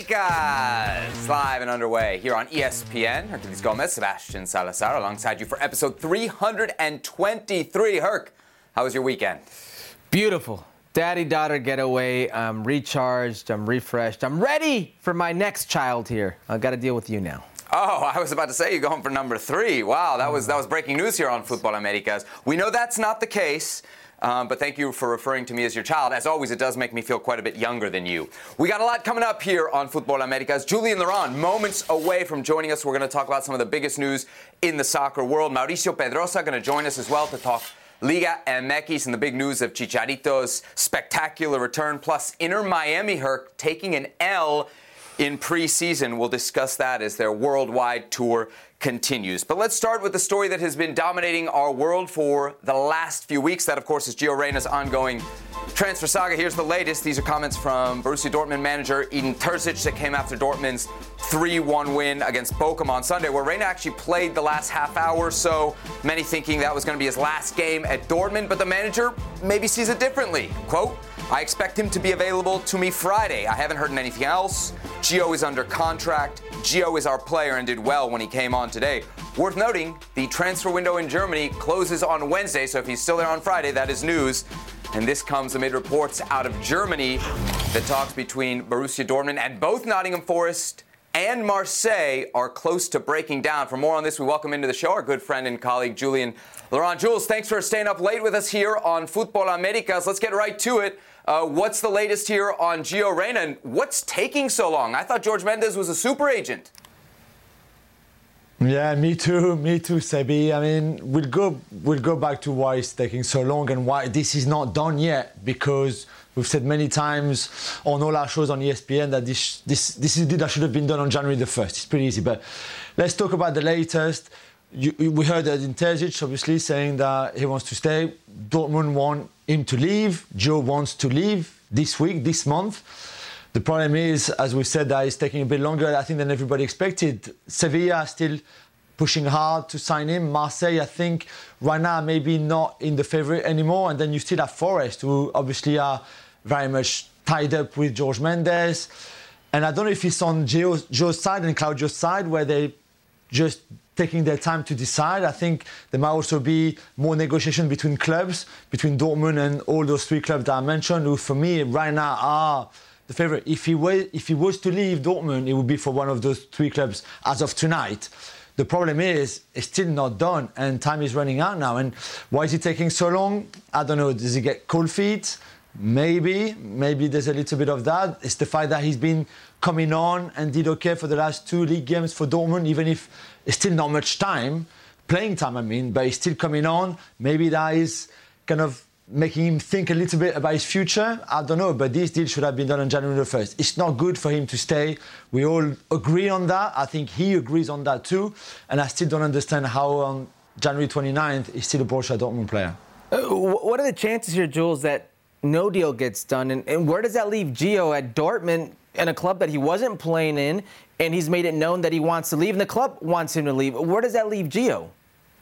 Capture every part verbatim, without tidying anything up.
Americas, live and underway here on E S P N. Hercules Gomez, Sebastian Salazar, alongside you for episode three hundred twenty-three. Herc, how was your weekend? Beautiful. Daddy-daughter getaway. I'm recharged. I'm refreshed. I'm ready for my next child here. I've got to deal with you now. Oh, I was about to say you're going for number three. Wow, that was that was breaking news here on Futbol Americas. We know that's not the case. Um, but thank you for referring to me as your child. As always, it does make me feel quite a bit younger than you. We got a lot coming up here on Futbol Americas. Julian Laurent, moments away from joining us. We're going to talk about some of the biggest news in the soccer world. Mauricio Pedrosa going to join us as well to talk Liga M X and the big news of Chicharito's spectacular return. Plus, Inter Miami, Herc, taking an L in preseason. We'll discuss that as their worldwide tour continues. But let's start with the story that has been dominating our world for the last few weeks. That, of course, is Gio Reyna's ongoing transfer saga. Here's the latest. These are comments from Borussia Dortmund manager Edin Terzic that came after Dortmund's three one win against Bochum on Sunday, where Reyna actually played the last half hour or so, many thinking that was going to be his last game at Dortmund, but the manager maybe sees it differently. Quote, I expect him to be available to me Friday. I haven't heard anything else. Gio is under contract. Gio is our player and did well when he came on today. Worth noting, the transfer window in Germany closes on Wednesday, so if he's still there on Friday, that is news. And this comes amid reports out of Germany that talks between Borussia Dortmund and both Nottingham Forest and Marseille are close to breaking down. For more on this, we welcome into the show our good friend and colleague Julian Laurent. Jules, thanks for staying up late with us here on Futbol Americas. Let's get right to it. Uh, what's the latest here on Gio Reyna, and what's taking so long? I thought George Mendes was a super agent. Yeah, me too, me too, Sebi. I mean, we'll go we'll go back to why it's taking so long and why this is not done yet, because we've said many times on all our shows on E S P N that this this this is a deal that should have been done on January the first. It's pretty easy, but let's talk about the latest. You, we heard Edin Terzic obviously saying that he wants to stay. Dortmund want him to leave. Gio wants to leave this week, this month. The problem is, as we said, that it's taking a bit longer, I think, than everybody expected. Sevilla still pushing hard to sign him. Marseille, I think, right now maybe not in the favourite anymore. And then you still have Forest, who obviously are very much tied up with George Mendes. And I don't know if it's on Gio's, Gio's side and Claudio's side, where they just taking their time to decide. I think there might also be more negotiation between clubs, between Dortmund and all those three clubs that I mentioned, who for me right now are the favourite. If he was, if he was to leave Dortmund, it would be for one of those three clubs as of tonight. The problem is, it's still not done and time is running out now. And why is it taking so long? I don't know. Does he get cold feet? Maybe. Maybe there's a little bit of that. It's the fact that he's been coming on and did okay for the last two league games for Dortmund, even if it's still not much time, playing time I mean, but he's still coming on. Maybe that is kind of making him think a little bit about his future. I don't know, but this deal should have been done on January the first. It's not good for him to stay. We all agree on that. I think he agrees on that too. And I still don't understand how on January twenty-ninth he's still a Borussia Dortmund player. Uh, what are the chances here, Jules, that no deal gets done? And, and where does that leave Gio at Dortmund, in a club that he wasn't playing in, and he's made it known that he wants to leave, and the club wants him to leave? Where does that leave Gio?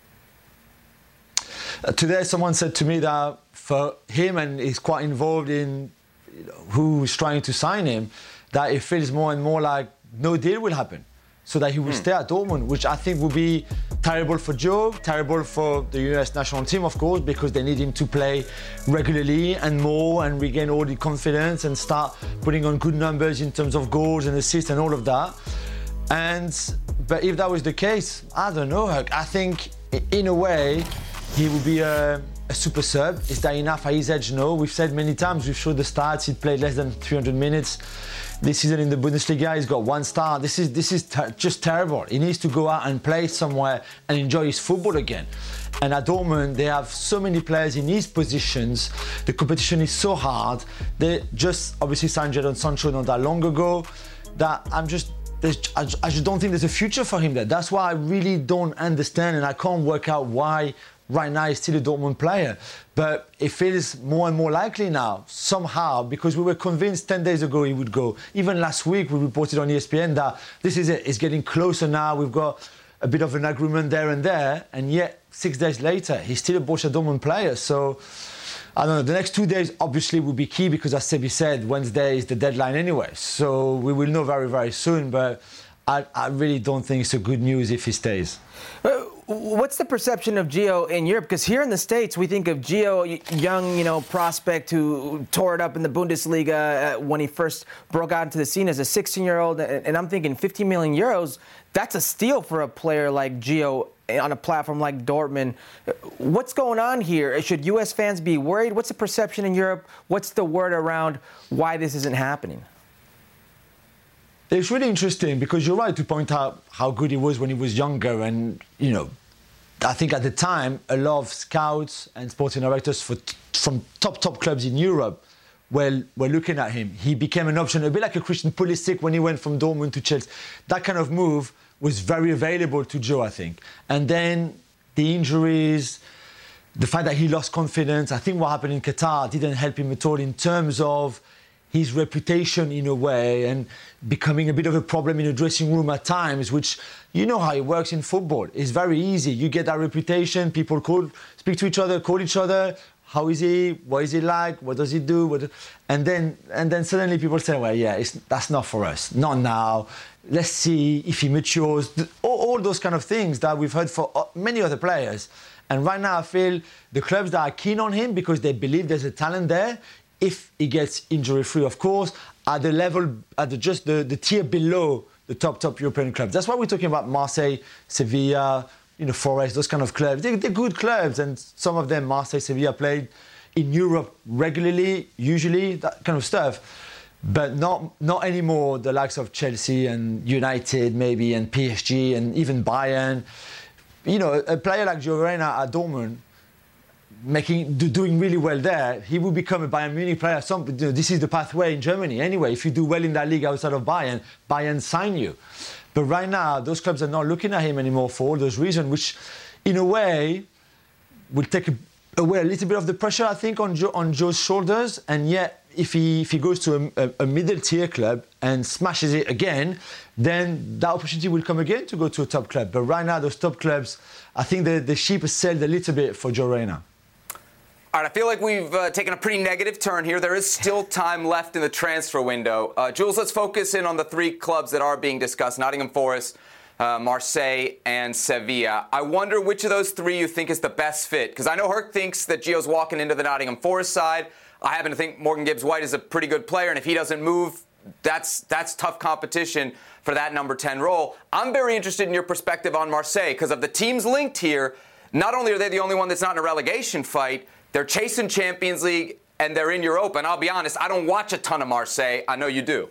Uh, today, someone said to me that for him, and he's quite involved in you know, who's trying to sign him, that it feels more and more like no deal will happen, so that he will hmm. stay at Dortmund, which I think would be terrible for Gio, terrible for the U S national team, of course, because they need him to play regularly and more and regain all the confidence and start putting on good numbers in terms of goals and assists and all of that. And but if that was the case, I don't know. I think in a way he would be a, a super sub. Is that enough at his age? No. We've said many times, we've showed the stats. He played less than three hundred minutes. This season in the Bundesliga, he's got one star. This is this is ter- just terrible. He needs to go out and play somewhere and enjoy his football again. And at Dortmund, they have so many players in his positions. The competition is so hard. They just obviously signed Jadon Sancho not that long ago. That I'm just, I just don't think there's a future for him there. That's why I really don't understand, and I can't work out why right now he's still a Dortmund player. But it feels more and more likely now, somehow, because we were convinced ten days ago he would go. Even last week we reported on E S P N that this is it, it's getting closer now, we've got a bit of an agreement there and there, and yet six days later he's still a Borussia Dortmund player. So I don't know. The next two days obviously will be key because, as Sebi said, Wednesday is the deadline anyway. So we will know very, very soon. But I, I really don't think it's a good news if he stays. Uh, What's the perception of Gio in Europe? Because here in the States, we think of Gio, young, you know, prospect who tore it up in the Bundesliga uh, when he first broke out into the scene as a sixteen-year-old. And, and I'm thinking fifteen million euros, that's a steal for a player like Gio on a platform like Dortmund. What's going on here? Should U S fans be worried? What's the perception in Europe? What's the word around why this isn't happening? It's really interesting because you're right to point out how good he was when he was younger. And, you know, I think at the time, a lot of scouts and sporting directors for, from top, top clubs in Europe were, were looking at him. He became an option, a bit like a Christian Pulisic when he went from Dortmund to Chelsea. That kind of move was very available to Joe, I think. And then the injuries, the fact that he lost confidence, I think what happened in Qatar didn't help him at all in terms of his reputation in a way and becoming a bit of a problem in a dressing room at times, which you know how it works in football. It's very easy. You get that reputation, people call, speak to each other, call each other, how is he, what is he like, what does he do? What, and then and then suddenly people say, well, yeah, it's, that's not for us, not now. Let's see if he matures. All, all those kind of things that we've heard for many other players. And right now I feel the clubs that are keen on him because they believe there's a talent there, if he gets injury-free, of course, at the level, at the, just the, the tier below the top, top European clubs. That's why we're talking about Marseille, Sevilla, you know, Forest, those kind of clubs. They, they're good clubs, and some of them, Marseille, Sevilla, played in Europe regularly, usually, that kind of stuff. But not not anymore the likes of Chelsea and United, maybe, and P S G, and even Bayern. You know, a player like Gio Reyna at Dortmund, making doing really well there, he will become a Bayern Munich player. Some, you know, this is the pathway in Germany anyway. If you do well in that league outside of Bayern, Bayern sign you. But right now, those clubs are not looking at him anymore for all those reasons, which, in a way, will take a, away a little bit of the pressure, I think, on Joe, on Joe's shoulders. And yet, if he if he goes to a, a, a middle tier club and smashes it again, then that opportunity will come again to go to a top club. But right now, those top clubs, I think the the ship has sailed a little bit for Gio Reyna. All right, I feel like we've uh, taken a pretty negative turn here. There is still time left in the transfer window. Uh, Jules, let's focus in on the three clubs that are being discussed, Nottingham Forest, uh, Marseille, and Sevilla. I wonder which of those three you think is the best fit, because I know Herc thinks that Gio's walking into the Nottingham Forest side. I happen to think Morgan Gibbs-White is a pretty good player, and if he doesn't move, that's that's tough competition for that number ten role. I'm very interested in your perspective on Marseille, because of the teams linked here, not only are they the only one that's not in a relegation fight, they're chasing Champions League, and they're in Europa. And I'll be honest, I don't watch a ton of Marseille. I know you do.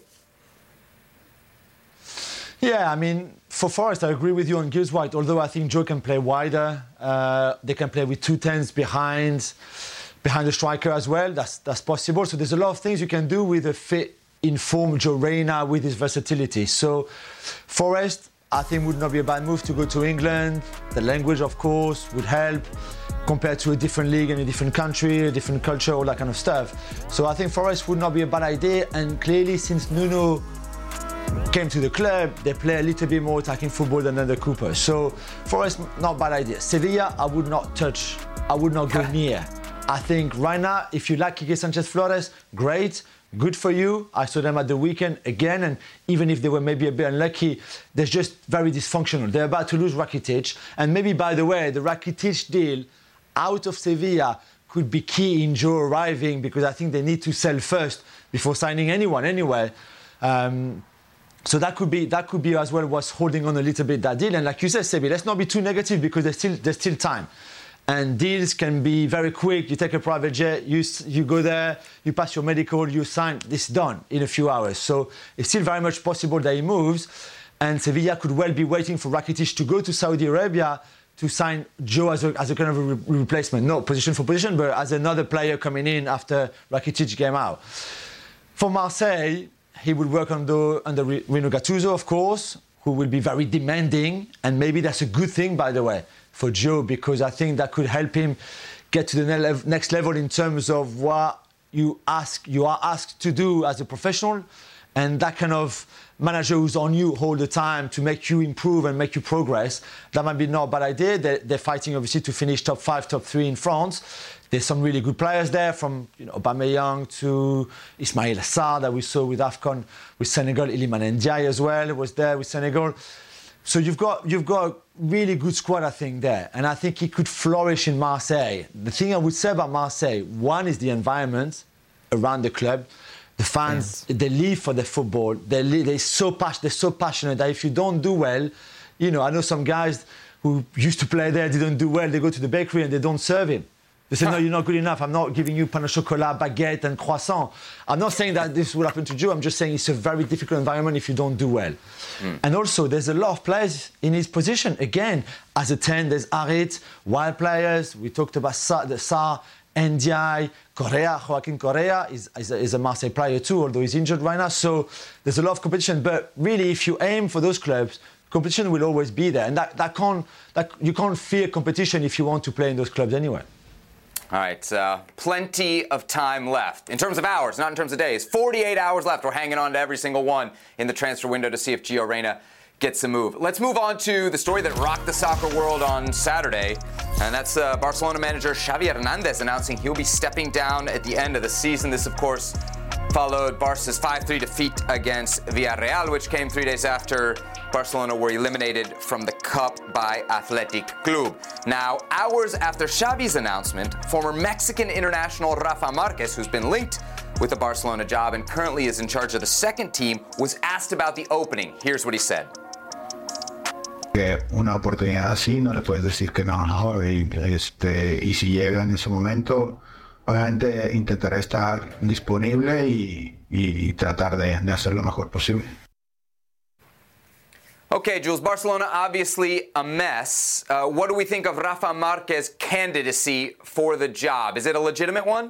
Yeah, I mean, for Forest, I agree with you on Gibbs-White, although I think Joe can play wider. Uh, they can play with two tens behind, behind the striker as well. That's, that's possible. So there's a lot of things you can do with a fit, informed Gio Reyna with his versatility. So Forest, I think, would not be a bad move to go to England. The language, of course, would help, compared to a different league in a different country, a different culture, all that kind of stuff. So I think Forest would not be a bad idea. And clearly, since Nuno came to the club, they play a little bit more attacking football than under Cooper. So Forest, not a bad idea. Sevilla, I would not touch. I would not go near. I think right now, if you like Quique Sanchez-Flores, great. Good for you. I saw them at the weekend again, and even if they were maybe a bit unlucky, they're just very dysfunctional. They're about to lose Rakitic. And maybe, by the way, the Rakitic deal out of Sevilla could be key in Joe arriving, because I think they need to sell first before signing anyone anyway. Um, so that could be that could be as well what's holding on a little bit that deal. And like you said, Sebi, let's not be too negative, because there's still there's still time. And deals can be very quick. You take a private jet, you you go there, you pass your medical, you sign, this done in a few hours. So it's still very much possible that he moves. And Sevilla could well be waiting for Rakitic to go to Saudi Arabia to sign Joe as a, as a kind of a re- replacement. Not position for position, but as another player coming in after Rakitic came out. For Marseille, he would work under, under Rino Gattuso, of course, who will be very demanding. And maybe that's a good thing, by the way, for Joe, because I think that could help him get to the next level in terms of what you ask, you are asked to do as a professional. And that kind of manager who's on you all the time to make you improve and make you progress, that might be not a bad idea. They're, they're fighting, obviously, to finish top five, top three in France. There's some really good players there, from you know, Aubameyang to Ismail Assar that we saw with AFCON, with Senegal. Iliman Ndiaye as well was there with Senegal. So you've got you've got a really good squad, I think, there. And I think he could flourish in Marseille. The thing I would say about Marseille, one is the environment around the club. The fans, yes. they live for the football. They live, they're, so pas- they're so passionate that if you don't do well, you know, I know some guys who used to play there, didn't do well, they go to the bakery and they don't serve him. They say, no, you're not good enough. I'm not giving you pain au chocolat, baguette and croissant. I'm not saying that this will happen to you. I'm just saying it's a very difficult environment if you don't do well. Mm. And also, there's a lot of players in his position. Again, as a ten, there's Harit, wild players. We talked about Sa, the Sa, Ndiaye, Correa. Joaquin Correa is, is, a, is a Marseille player too, although he's injured right now. So there's a lot of competition. But really, if you aim for those clubs, competition will always be there. And that, that can't, that, you can't fear competition if you want to play in those clubs anyway. All right, uh, plenty of time left. In terms of hours, not in terms of days. forty-eight hours left. We're hanging on to every single one in the transfer window to see if Gio Reyna gets a move. Let's move on to the story that rocked the soccer world on Saturday, and that's uh, Barcelona manager Xavi Hernandez announcing he'll be stepping down at the end of the season. This, of course, followed Barca's five three defeat against Villarreal, which came three days after Barcelona were eliminated from the Cup by Athletic Club. Now, hours after Xavi's announcement, former Mexican international Rafa Marquez, who's been linked with the Barcelona job and currently is in charge of the second team, was asked about the opening. Here's what he said. Que una oportunidad así no le puedes decir que no, no, y, este, y si llega en ese momento, obviamente intentaré estar disponible y, y tratar de, de hacer lo mejor posible. Okay, Jules, Barcelona obviously a mess. Uh, what do we think of Rafa Marquez's candidacy for the job? Is it a legitimate one?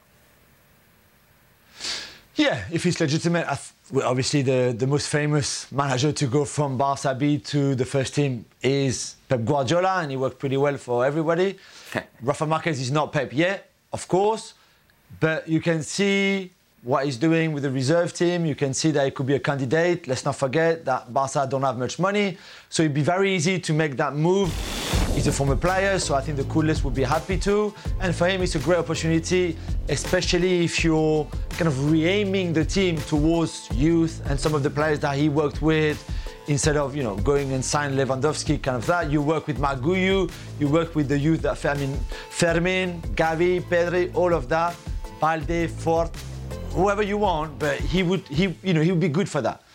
Yeah, if it's legitimate, I th- well, obviously the, the most famous manager to go from Barca B to the first team is Pep Guardiola, and he worked pretty well for everybody. Rafa Marquez is not Pep yet, of course, but you can see what he's doing with the reserve team. You can see that he could be a candidate. Let's not forget that Barca don't have much money, so it'd be very easy to make that move. He's a former player, so I think the coolest would be happy to. And for him, it's a great opportunity, especially if you're kind of re-aiming the team towards youth and some of the players that he worked with. Instead of, you know, going and sign Lewandowski, kind of that, you work with Maguyu, you work with the youth that Fermin, Fermin, Gavi, Pedri, all of that, Balde, Fort, whoever you want, but he would, he, you know, he would be good for that.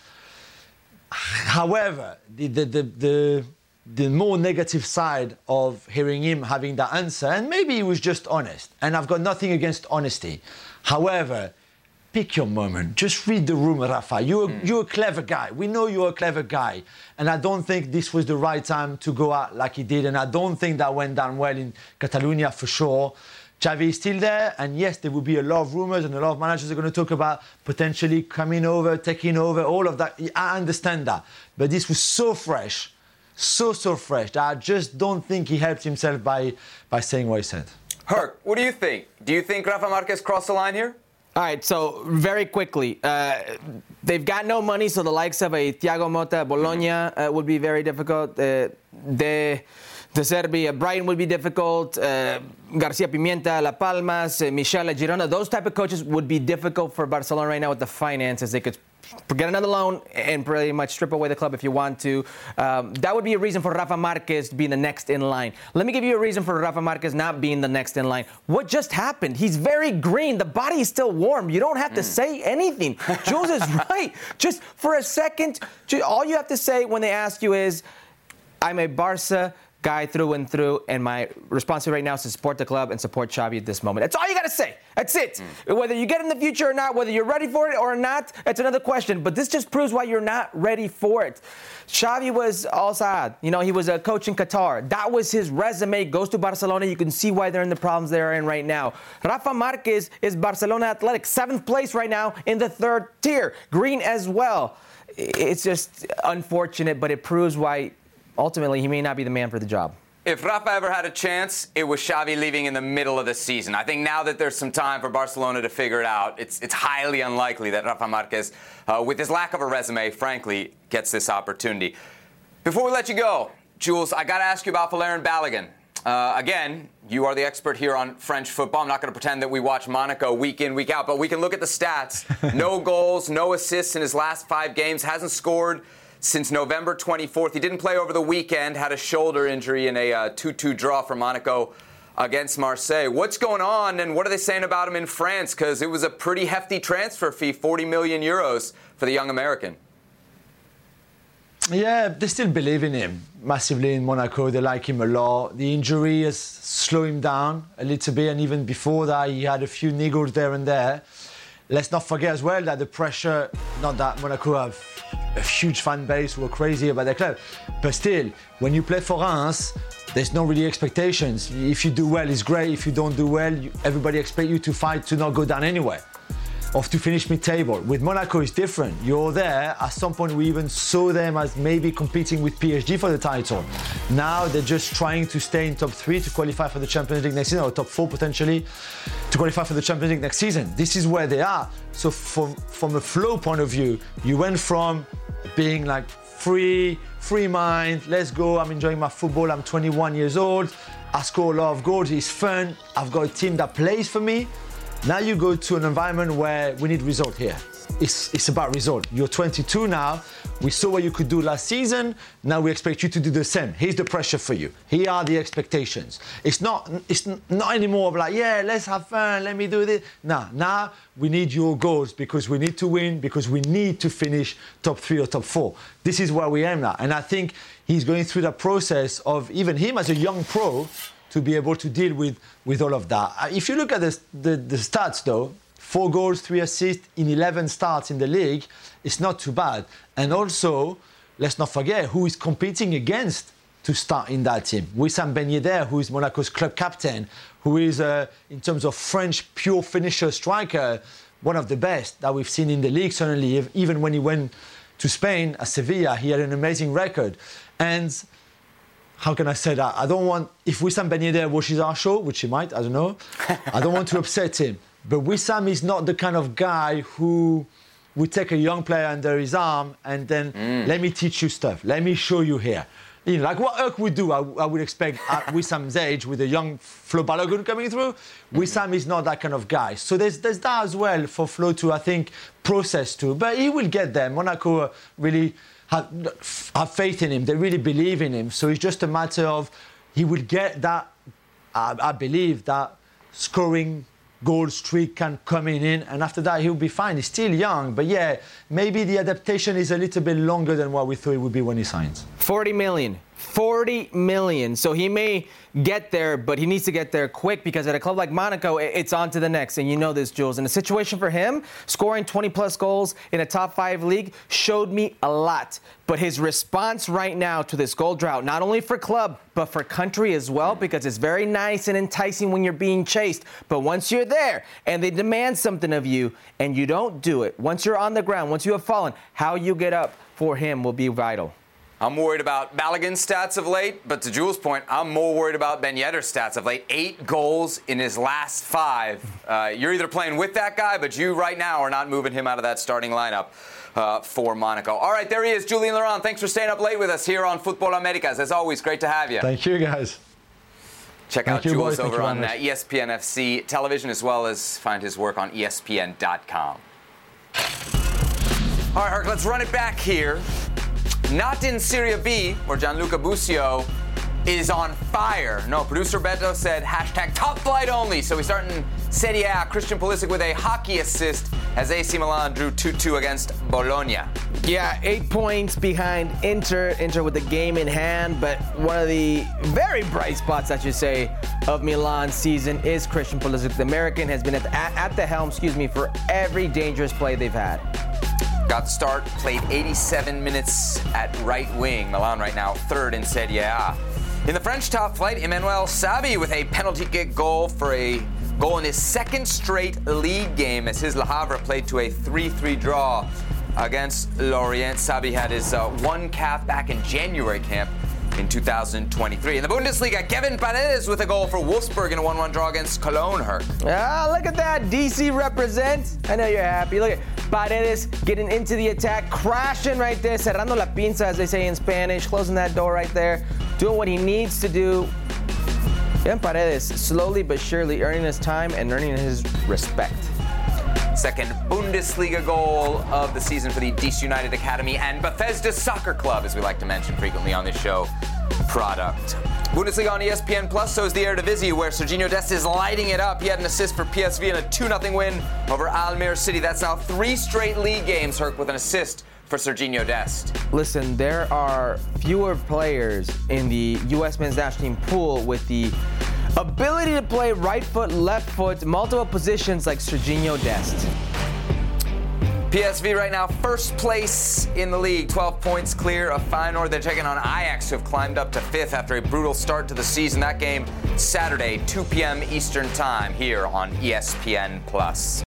However, the the the, the the more negative side of hearing him having that answer, and maybe he was just honest, and I've got nothing against honesty. However, pick your moment. Just read the room, Rafa. You're, mm. you're a clever guy. We know you're a clever guy. And I don't think this was the right time to go out like he did. And I don't think that went down well in Catalonia for sure. Xavi is still there. And yes, there will be a lot of rumors and a lot of managers are going to talk about potentially coming over, taking over, all of that. I understand that. But this was so fresh, so, so fresh that I just don't think he helped himself by, by saying what he said. Herc, what do you think? Do you think Rafa Marquez crossed the line here? All right, so very quickly, uh, they've got no money, so the likes of a Thiago Motta, Bologna uh, would be very difficult. Uh, De, De Zerbi, uh, Brighton would be difficult. Uh, Garcia Pimienta, La Palmas, uh, Michel at Girona, those type of coaches would be difficult for Barcelona right now with the finances. They could get another loan and pretty much strip away the club if you want to. Um, that would be a reason for Rafa Marquez being the next in line. Let me give you a reason for Rafa Marquez not being the next in line. What just happened? He's very green. The body is still warm. You don't have to mm. say anything. Jules is right. Just for a second, all you have to say when they ask you is, I'm a Barca guy through and through, and my responsibility right now is to support the club and support Xavi at this moment. That's all you got to say. That's it. Mm. Whether you get in the future or not, whether you're ready for it or not, that's another question. But this just proves why you're not ready for it. Xavi was Al Saad. You know, he was a coach in Qatar. That was his resume. Goes to Barcelona. You can see why they're in the problems they're in right now. Rafa Marquez is Barcelona Athletic, seventh place right now in the third tier. Green as well. It's just unfortunate, but it proves why ultimately he may not be the man for the job. If Rafa ever had a chance, it was Xavi leaving in the middle of the season. I think now that there's some time for Barcelona to figure it out, it's it's highly unlikely that Rafa Marquez, uh, with his lack of a resume, frankly, gets this opportunity. Before we let you go, Jules, I got to ask you about Valérien Balogun. Uh, again, you are the expert here on French football. I'm not going to pretend that we watch Monaco week in, week out, but we can look at the stats. No goals, no assists in his last five games, hasn't scored since November twenty-fourth. He didn't play over the weekend, had a shoulder injury in a uh, two two draw for Monaco against Marseille. What's going on, and what are they saying about him in France? Because it was a pretty hefty transfer fee, forty million euros for the young American. Yeah, they still believe in him massively in Monaco. They like him a lot. The injury has slowed him down a little bit, and even before that, he had a few niggles there and there. Let's not forget as well that the pressure, not that Monaco have a huge fan base who are crazy about their club, but still, when you play for Reims, there's no really expectations. If you do well, it's great. If you don't do well, you, everybody expects you to fight to not go down anyway, or to finish mid-table. With Monaco, it's different. You're there. At some point, we even saw them as maybe competing with P S G for the title. Now they're just trying to stay in top three to qualify for the Champions League next season, or top four potentially, to qualify for the Champions League next season. This is where they are. So from, from a flow point of view, you went from being like free, free mind, let's go, I'm enjoying my football, I'm twenty-one years old, I score a lot of goals, it's fun, I've got a team that plays for me. Now you go to an environment where we need result here. It's, it's about result. You're twenty-two now. We saw what you could do last season. Now we expect you to do the same. Here's the pressure for you. Here are the expectations. It's not, it's not anymore of like, yeah, let's have fun, let me do this. Nah, now we need your goals because we need to win, because we need to finish top three or top four. This is where we are now. And I think he's going through that process of even him as a young pro to be able to deal with, with all of that. If you look at the, the, the stats, though, four goals, three assists in eleven starts in the league, it's not too bad. And also, let's not forget who is competing against to start in that team. Wissam Ben Yedder, who is Monaco's club captain, who is, uh, in terms of French pure finisher striker, one of the best that we've seen in the league, certainly. Even when he went to Spain, at Sevilla, he had an amazing record. And how can I say that? I don't want, if Wissam Ben Yedder watches our show, which he might, I don't know, I don't want to upset him. But Wissam is not the kind of guy who would take a young player under his arm and then mm. let me teach you stuff. Let me show you here. You know, like what Urk would do, I, I would expect at Wissam's age with a young Flo Balogun coming through. Mm-hmm. Wissam is not that kind of guy. So there's, there's that as well for Flo to, I think, process too. But he will get there. Monaco really have, have faith in him. They really believe in him. So it's just a matter of he will get that, I, I believe, that scoring goal streak can come in, and after that he'll be fine. He's still young, but yeah, maybe the adaptation is a little bit longer than what we thought it would be when he signs. forty million. forty million. So he may get there, but he needs to get there quick, because at a club like Monaco, it's on to the next. And you know this, Jules. And the situation for him, scoring twenty plus goals in a top five league, showed me a lot. But his response right now to this goal drought, not only for club, but for country as well, because it's very nice and enticing when you're being chased. But once you're there and they demand something of you and you don't do it, once you're on the ground, once you have fallen, how you get up for him will be vital. I'm worried about Balogun's stats of late, but to Jules' point, I'm more worried about Ben Yedder's stats of late. Eight goals in his last five. Uh, you're either playing with that guy, but you right now are not moving him out of that starting lineup uh, for Monaco. All right, there he is, Julien Laurent. Thanks for staying up late with us here on Football Americas. As always, great to have you. Thank you, guys. Check Thank out you, Jules boys. over on uh, E S P N F C television, as well as find his work on E S P N dot com. All right, Herc, let's run it back here. Not in Serie B, where Gianluca Busio is on fire. No, producer Beto said hashtag top flight only. So we start in Serie A. Christian Pulisic with a hockey assist as A C Milan drew two two against Bologna. Yeah, eight points behind Inter. Inter with the game in hand, but one of the very bright spots, I should say, of Milan's season is Christian Pulisic. The American has been at the, at, at the helm, excuse me, for every dangerous play they've had. Got the start, played eighty-seven minutes at right wing. Milan right now third in Serie A. In the French top flight, Emmanuel Sabi with a penalty kick goal for a goal in his second straight league game as his Le Havre played to a three three draw against Lorient. Sabi had his uh, one cap back in January camp in two thousand twenty-three. In the Bundesliga, Kevin Paredes with a goal for Wolfsburg in a one one draw against Cologne. Hurt. Ah, look at that. D C represent. I know you're happy. Look at Paredes getting into the attack, crashing right there, cerrando la pinza, as they say in Spanish, closing that door right there, doing what he needs to do. Kevin Paredes, slowly but surely earning his time and earning his respect. Second Bundesliga goal of the season for the D C United Academy and Bethesda Soccer Club, as we like to mention frequently on this show, product. Bundesliga on E S P N Plus, so is the Eredivisie, where Serginho Dest is lighting it up. He had an assist for P S V in a two nothing win over Almere City. That's now three straight league games, Herc, with an assist for Serginho Dest. Listen, there are fewer players in the U S men's national team pool with the ability to play right foot, left foot, multiple positions like Serginho Dest. P S V right now first place in the league, twelve points clear of Feyenoord. They're taking on Ajax, who have climbed up to fifth after a brutal start to the season. That game Saturday, two p.m. Eastern Time, here on E S P N Plus.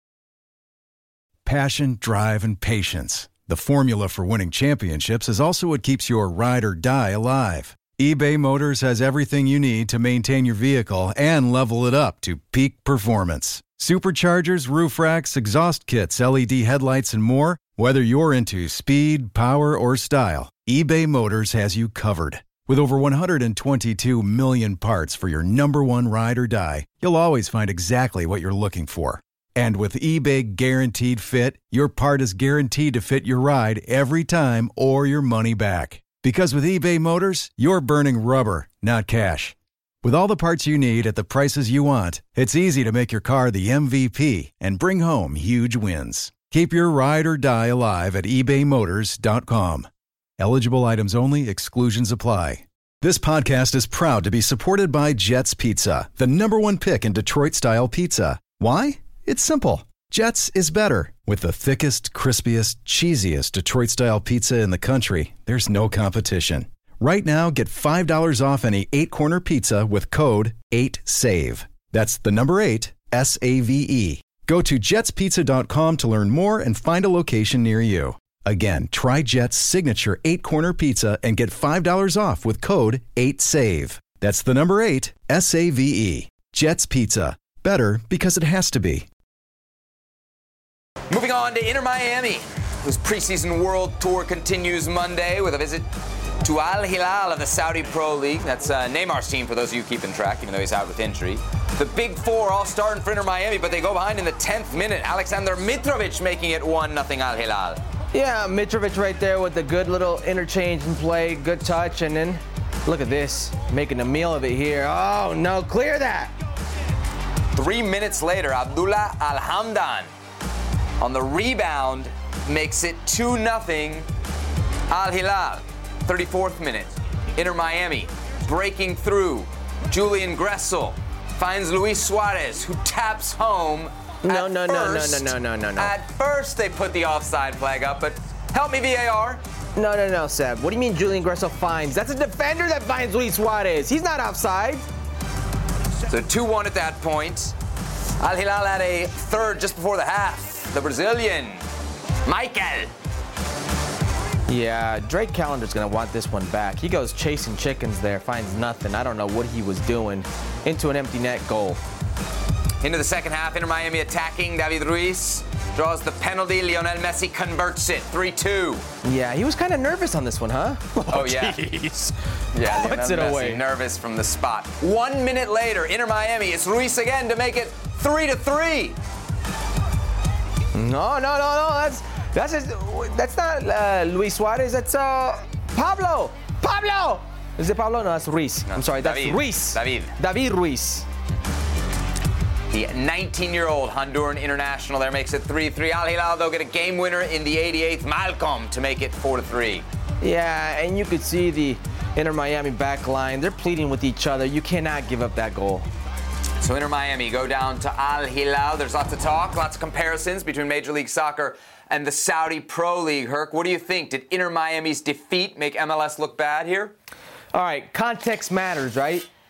Passion, drive, and patience. The formula for winning championships is also what keeps your ride or die alive. eBay Motors has everything you need to maintain your vehicle and level it up to peak performance. Superchargers, roof racks, exhaust kits, L E D headlights, and more. Whether you're into speed, power, or style, eBay Motors has you covered. With over one hundred twenty-two million parts for your number one ride or die, you'll always find exactly what you're looking for. And with eBay Guaranteed Fit, your part is guaranteed to fit your ride every time or your money back. Because with eBay Motors, you're burning rubber, not cash. With all the parts you need at the prices you want, it's easy to make your car the M V P and bring home huge wins. Keep your ride or die alive at ebay motors dot com. Eligible items only. Exclusions apply. This podcast is proud to be supported by Jets Pizza, the number one pick in Detroit-style pizza. Why? It's simple. Jets is better. With the thickest, crispiest, cheesiest Detroit-style pizza in the country, there's no competition. Right now, get five dollars off any eight-corner pizza with code eight save. That's the number eight, S A V E. Go to jets pizza dot com to learn more and find a location near you. Again, try Jet's signature eight-corner pizza and get five dollars off with code eight save. That's the number eight, S A V E. Jet's Pizza. Better because it has to be. Moving on to Inter Miami, whose preseason world tour continues Monday with a visit to Al Hilal of the Saudi Pro League. That's uh, Neymar's team, for those of you keeping track, even though he's out with injury. The Big Four all starting for Inter Miami, but they go behind in the tenth minute. Alexander Mitrovic making it one nothing Al Hilal. Yeah, Mitrovic right there with a good little interchange and play, good touch, and then look at this, making a meal of it here. Oh, no, clear that. Three minutes later, Abdullah Al-Hamdan on the rebound makes it two nothing Al Hilal. thirty-fourth minute, Inter Miami breaking through. Julian Gressel finds Luis Suarez, who taps home. No, At no, no, first, no, no, no, no, no. At first, they put the offside flag up, but help me, V A R. No, no, no, Seb. What do you mean Julian Gressel finds? That's a defender that finds Luis Suarez. He's not offside. So two one at that point. Al Hilal had a third just before the half. The Brazilian, Michael. Yeah, Drake Callender's going to want this one back. He goes chasing chickens there, finds nothing. I don't know what he was doing. Into an empty net goal. Into the second half, Inter Miami attacking. David Ruiz draws the penalty. Lionel Messi converts it, three two. Yeah, he was kind of nervous on this one, huh? Oh, yeah. Jeez. Yeah, Puts Lionel it Messi away. nervous from the spot. One minute later, Inter Miami, it's Ruiz again to make it three to three. No, no, no, no. That's that's just, that's not uh, Luis Suarez. That's uh, Pablo. Pablo. Is it Pablo? No, that's Ruiz. No, I'm sorry, that's David. Ruiz. David. David Ruiz. The nineteen-year-old Honduran international there makes it three three. Al Hilal, though, get a game winner in the eighty-eighth. Malcolm to make it four to three. Yeah, and you could see the Inter Miami back line. They're pleading with each other. You cannot give up that goal. So Inter Miami go down to Al Hilal. There's lots of talk, lots of comparisons between Major League Soccer and the Saudi Pro League. Herc, what do you think? Did Inter Miami's defeat make M L S look bad here? All right, context matters, right?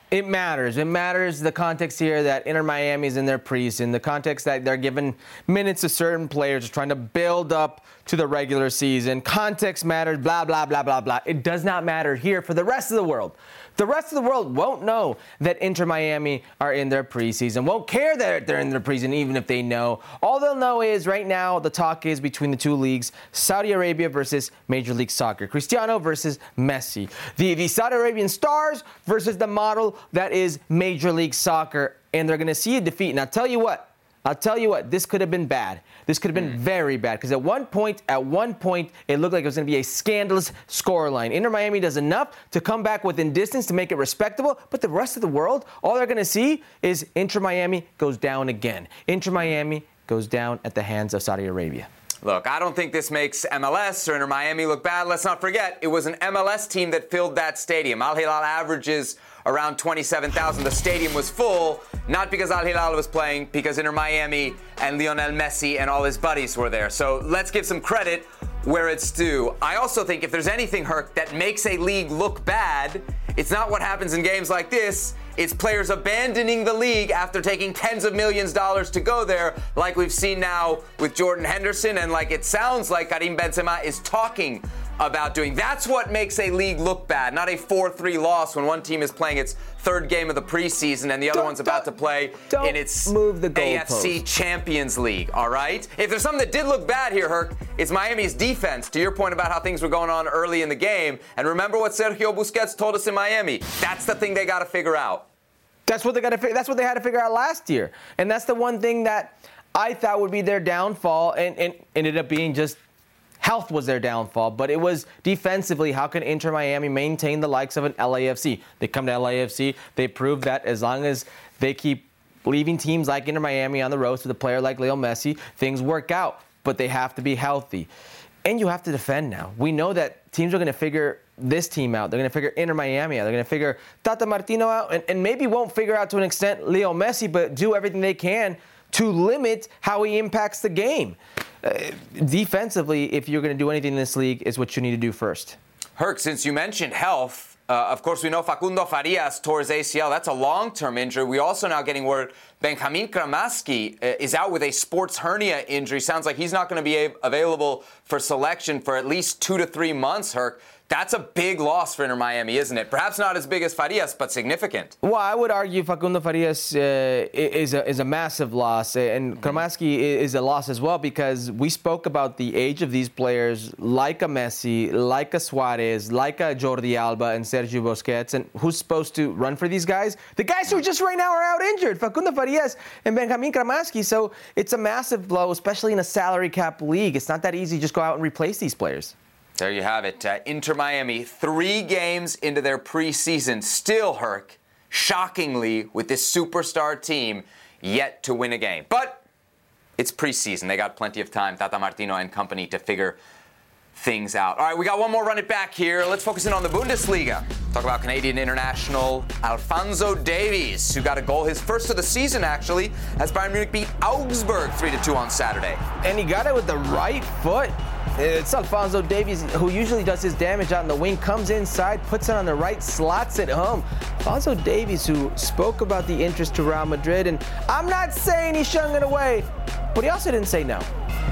It matters. It matters the context here that Inter Miami is in their preseason, the context that they're giving minutes to certain players, trying to build up to the regular season. Context matters, blah, blah, blah, blah, blah. It does not matter here for the rest of the world. The rest of the world won't know that Inter Miami are in their preseason, won't care that they're in their preseason even if they know. All they'll know is right now the talk is between the two leagues, Saudi Arabia versus Major League Soccer, Cristiano versus Messi. The, the Saudi Arabian stars versus the model that is Major League Soccer, and they're going to see a defeat. And I'll tell you what, I'll tell you what, this could have been bad. This could have been mm. very bad because at one point, at one point, it looked like it was going to be a scandalous scoreline. Inter Miami does enough to come back within distance to make it respectable, but the rest of the world, all they're going to see is Inter Miami goes down again. Inter Miami goes down at the hands of Saudi Arabia. Look, I don't think this makes M L S or Inter Miami look bad. Let's not forget, it was an M L S team that filled that stadium. Al Hilal averages around twenty-seven thousand. The stadium was full, not because Al Hilal was playing, because Inter Miami and Lionel Messi and all his buddies were there. So let's give some credit where it's due. I also think if there's anything, Herc, that makes a league look bad, it's not what happens in games like this. It's players abandoning the league after taking tens of millions of dollars to go there, like we've seen now with Jordan Henderson, and like it sounds like Karim Benzema is talking about doing. That's what makes a league look bad, not a four three loss when one team is playing its third game of the preseason and the other don't, one's about to play in its move the A F C Champions League, all right? If there's something that did look bad here, Herc, it's Miami's defense, to your point about how things were going on early in the game. And remember what Sergio Busquets told us in Miami. That's the thing they got to figure out. That's what they got to figure. That's what they had to figure out last year, and that's the one thing that I thought would be their downfall, and, and ended up being just health was their downfall. But it was defensively. How can Inter Miami maintain the likes of an L A F C? They come to L A F C. They prove that as long as they keep leaving teams like Inter Miami on the ropes with a player like Leo Messi, things work out. But they have to be healthy, and you have to defend now. We know that teams are going to figure this team out. They're going to figure Inter Miami out. They're going to figure Tata Martino out, and, and maybe won't figure out to an extent Leo Messi, but do everything they can to limit how he impacts the game. Uh, defensively, if you're going to do anything in this league, is what you need to do first. Herc, since you mentioned health, uh, of course, we know Facundo Farias tore his A C L. That's a long-term injury. We also now getting word Benjamin Kramaski uh, is out with a sports hernia injury. Sounds like he's not going to be a- available for selection for at least two to three months, Herc. That's a big loss for Inter Miami, isn't it? Perhaps not as big as Farias, but significant. Well, I would argue Facundo Farias uh, is, a, is a massive loss, and Kramaski is a loss as well, because we spoke about the age of these players, like a Messi, like a Suarez, like a Jordi Alba and Sergio Busquets, and who's supposed to run for these guys? The guys who just right now are out injured, Facundo Farias and Benjamin Kramaski. So it's a massive blow, especially in a salary cap league. It's not that easy to just go out and replace these players. There you have it. Uh, Inter Miami, three games into their preseason, still, Herc, shockingly, with this superstar team, yet to win a game. But it's preseason. They got plenty of time, Tata Martino and company, to figure things out. All right, we got one more run it back here. Let's focus in on the Bundesliga. Talk about Canadian international Alphonso Davies, who got a goal, his first of the season, actually, as Bayern Munich beat Augsburg three to two on Saturday. And he got it with the right foot. It's Alphonso Davies, who usually does his damage out in the wing, comes inside, puts it on the right, slots it home. Alphonso Davies, who spoke about the interest to Real Madrid, and I'm not saying he shung it away, but he also didn't say no.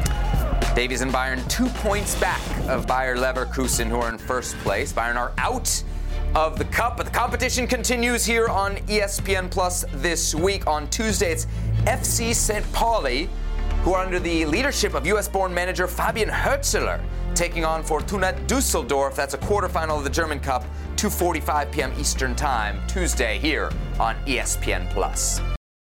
Davies and Bayern two points back of Bayer Leverkusen, who are in first place. Bayern are out of the cup, but the competition continues here on E S P N Plus this week. On Tuesday, it's F C Saint Pauli, who are under the leadership of U S-born manager Fabian Hürzeler, taking on Fortuna Düsseldorf. That's a quarterfinal of the German Cup, two forty-five p.m. Eastern Time, Tuesday here on E S P N Plus.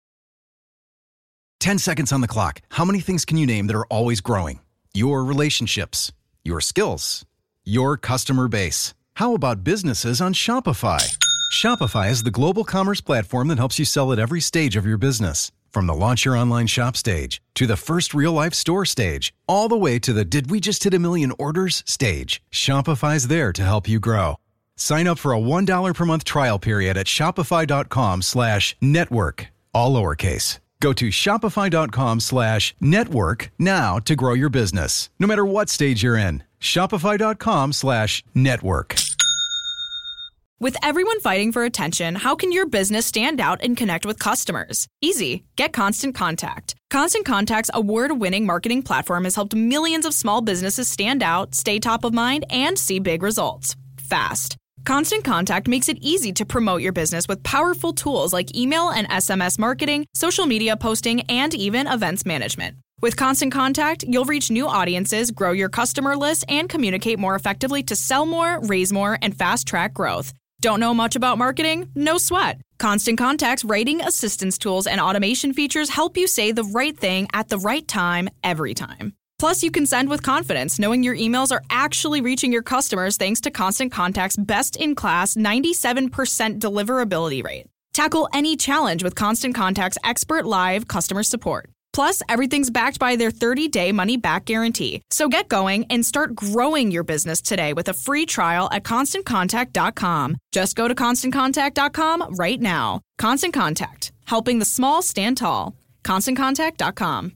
Ten seconds on the clock. How many things can you name that are always growing? Your relationships, your skills, your customer base. How about businesses on Shopify? Shopify is the global commerce platform that helps you sell at every stage of your business. From the launch your online shop stage, to the first real-life store stage, all the way to the did we just hit a million orders stage, Shopify's there to help you grow. Sign up for a one dollar per month trial period at shopify.com slash network, all lowercase. Go to shopify.com slash network now to grow your business, no matter what stage you're in. Shopify.com slash network. With everyone fighting for attention, how can your business stand out and connect with customers? Easy. Get Constant Contact. Constant Contact's award-winning marketing platform has helped millions of small businesses stand out, stay top of mind, and see big results fast. Constant Contact makes it easy to promote your business with powerful tools like email and S M S marketing, social media posting, and even events management. With Constant Contact, you'll reach new audiences, grow your customer list, and communicate more effectively to sell more, raise more, and fast-track growth. Don't know much about marketing? No sweat. Constant Contact's writing assistance tools and automation features help you say the right thing at the right time, every time. Plus, you can send with confidence, knowing your emails are actually reaching your customers thanks to Constant Contact's best-in-class ninety-seven percent deliverability rate. Tackle any challenge with Constant Contact's expert live customer support. Plus, everything's backed by their thirty-day money-back guarantee. So get going and start growing your business today with a free trial at constant contact dot com. Just go to constant contact dot com right now. Constant Contact, helping the small stand tall. constant contact dot com.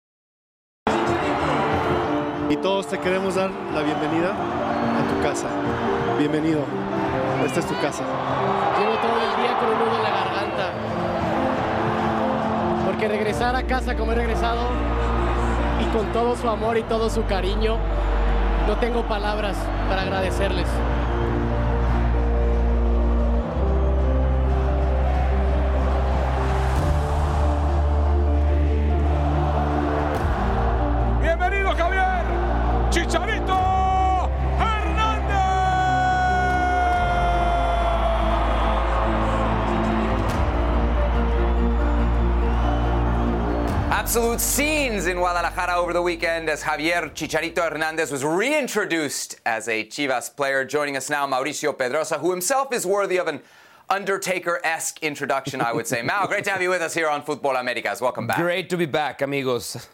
Y todos te queremos dar la bienvenida a tu casa. Bienvenido. Esta es tu casa. Llevo todo el día con un nudo en la garganta. Porque regresar a casa como he regresado y con todo su amor y todo su cariño, no tengo palabras para agradecerles. Bienvenido Javier Chicharito Hernández. Absolute scenes in Guadalajara over the weekend as Javier Chicharito Hernández was reintroduced as a Chivas player. Joining us now, Mauricio Pedrosa, who himself is worthy of an Undertaker-esque introduction, I would say. Mau, great to have you with us here on Fútbol Americas. Welcome back. Great to be back, amigos.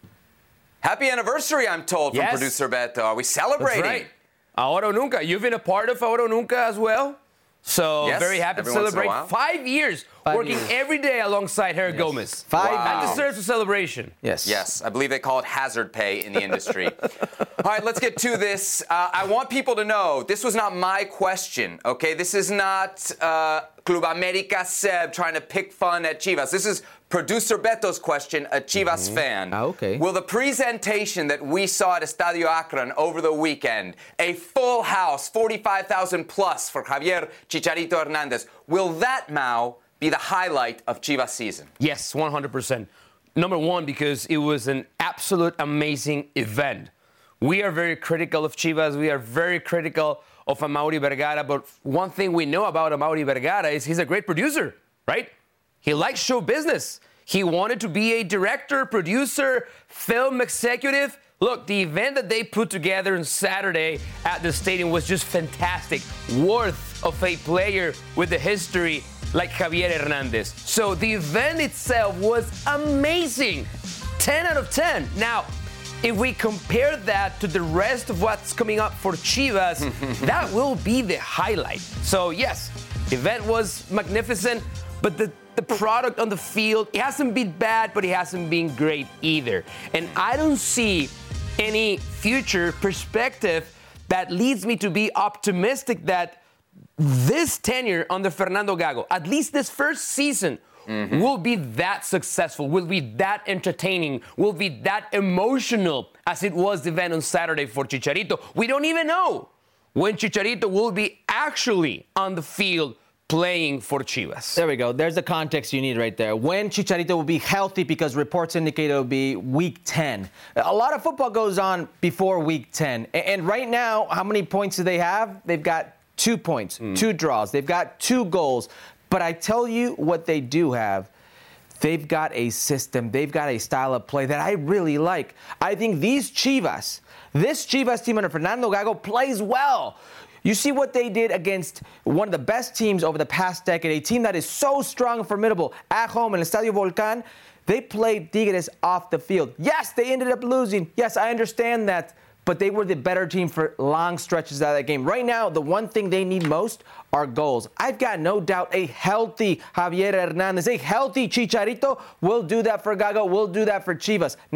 Happy anniversary, I'm told, from yes. producer Beto. Are we celebrating? That's right. Ahora o Nunca. You've been a part of Ahora o Nunca as well. So yes, very happy to celebrate five years five working years. every day alongside Herrera yes. Gomez. Five wow. That deserves a celebration. Yes. Yes. I believe they call it hazard pay in the industry. All right, let's get to this. Uh, I want people to know this was not my question, okay? This is not uh, Club America Seb trying to pick fun at Chivas. This is producer Beto's question, a Chivas mm-hmm. fan. Ah, okay. Will the presentation that we saw at Estadio Akron over the weekend, a full house, forty-five thousand plus for Javier Chicharito Hernández, will that, Mau, be the highlight of Chivas season? Yes, one hundred percent. Number one, because it was an absolute amazing event. We are very critical of Chivas. We are very critical of Amaury Vergara. But one thing we know about Amaury Vergara is he's a great producer, right? He likes show business. He wanted to be a director, producer, film executive. Look, the event that they put together on Saturday at the stadium was just fantastic. Worth of a player with a history like Javier Hernández. So the event itself was amazing. ten out of ten. Now, if we compare that to the rest of what's coming up for Chivas, that will be the highlight. So yes, the event was magnificent, but the The product on the field, it hasn't been bad, but it hasn't been great either. And I don't see any future perspective that leads me to be optimistic that this tenure under Fernando Gago, at least this first season, mm-hmm. will be that successful, will be that entertaining, will be that emotional as it was the event on Saturday for Chicharito. We don't even know when Chicharito will be actually on the field playing for Chivas. There we go. There's the context you need right there. When Chicharito will be healthy, because reports indicate it will be week ten. A lot of football goes on before week ten. And right now, how many points do they have? They've got two points, mm. two draws. They've got two goals. But I tell you what they do have. They've got a system. They've got a style of play that I really like. I think these Chivas, this Chivas team under Fernando Gago plays well. You see what they did against one of the best teams over the past decade, a team that is so strong and formidable at home in Estadio Volcán. They played Tigres off the field. Yes, they ended up losing. Yes, I understand that. But they were the better team for long stretches out of that game. Right now, the one thing they need most are goals. I've got no doubt a healthy Javier Hernández, a healthy Chicharito will do that for Gago, will do that for Chivas. Now,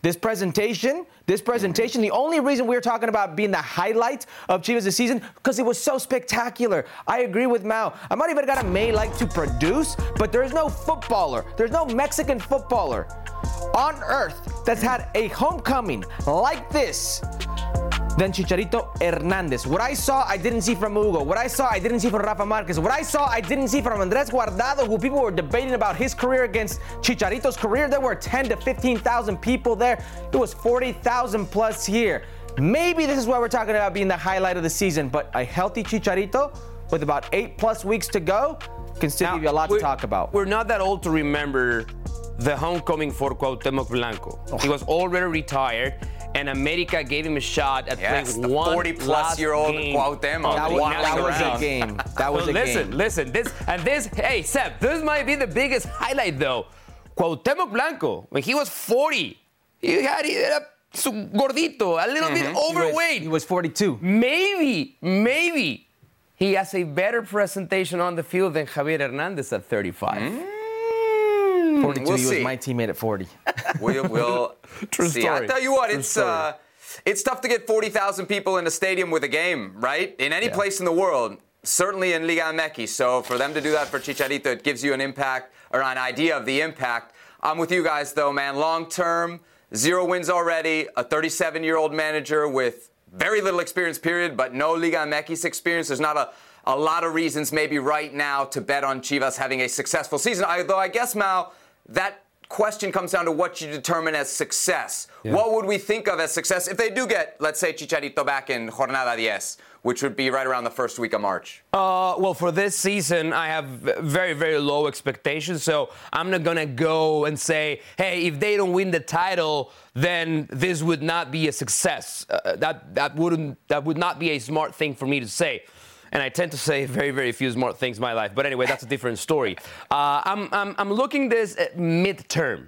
This presentation, this presentation, the only reason we're talking about being the highlight of Chivas this season, because it was so spectacular. I agree with Mao. Amaury Vergara may like to produce, but there's no footballer, there's no Mexican footballer on earth that's had a homecoming like this than Chicharito Hernandez. What I saw, I didn't see from Hugo. What I saw, I didn't see from Rafa Marquez. What I saw, I didn't see from Andres Guardado, who people were debating about his career against Chicharito's career. There were ten to fifteen thousand people there. It was forty thousand plus here. Maybe this is why we're talking about being the highlight of the season, but a healthy Chicharito with about eight plus weeks to go can still now, give you a lot to talk about. We're not that old to remember the homecoming for Cuauhtémoc Blanco. Oh. He was already retired, and America gave him a shot at yes, playing one forty-plus-year-old Cuauhtémoc. That, was, that was a game. That was well, a listen, game. Listen, listen. This and this. Hey, Seb, this might be the biggest highlight, though. Cuauhtémoc Blanco, when he was forty, he had he era su gordito, a little mm-hmm. bit overweight. He was, he was forty-two. Maybe, maybe he has a better presentation on the field than Javier Hernandez at thirty-five. Mm. forty-two, we'll he see. was my teammate at forty. We'll, we'll True see. Story. I tell you what, True it's uh, it's tough to get forty thousand people in a stadium with a game, right? In any yeah. place in the world, certainly in Liga M X. So for them to do that for Chicharito, it gives you an impact or an idea of the impact. I'm with you guys, though, man. Long term, zero wins already, a thirty-seven-year-old manager with very little experience, period, but no Liga M X experience. There's not a, a lot of reasons maybe right now to bet on Chivas having a successful season. I, though I guess, Mal, that question comes down to what you determine as success. Yeah. What would we think of as success if they do get, let's say, Chicharito back in Jornada ten, which would be right around the first week of March? Uh, well, for this season, I have very, very low expectations. So I'm not going to go and say, hey, if they don't win the title, then this would not be a success. Uh, that, that, wouldn't, that would not be a smart thing for me to say. And I tend to say very, very few smart things in my life. But anyway, that's a different story. Uh, I'm, I'm, I'm looking this at midterm,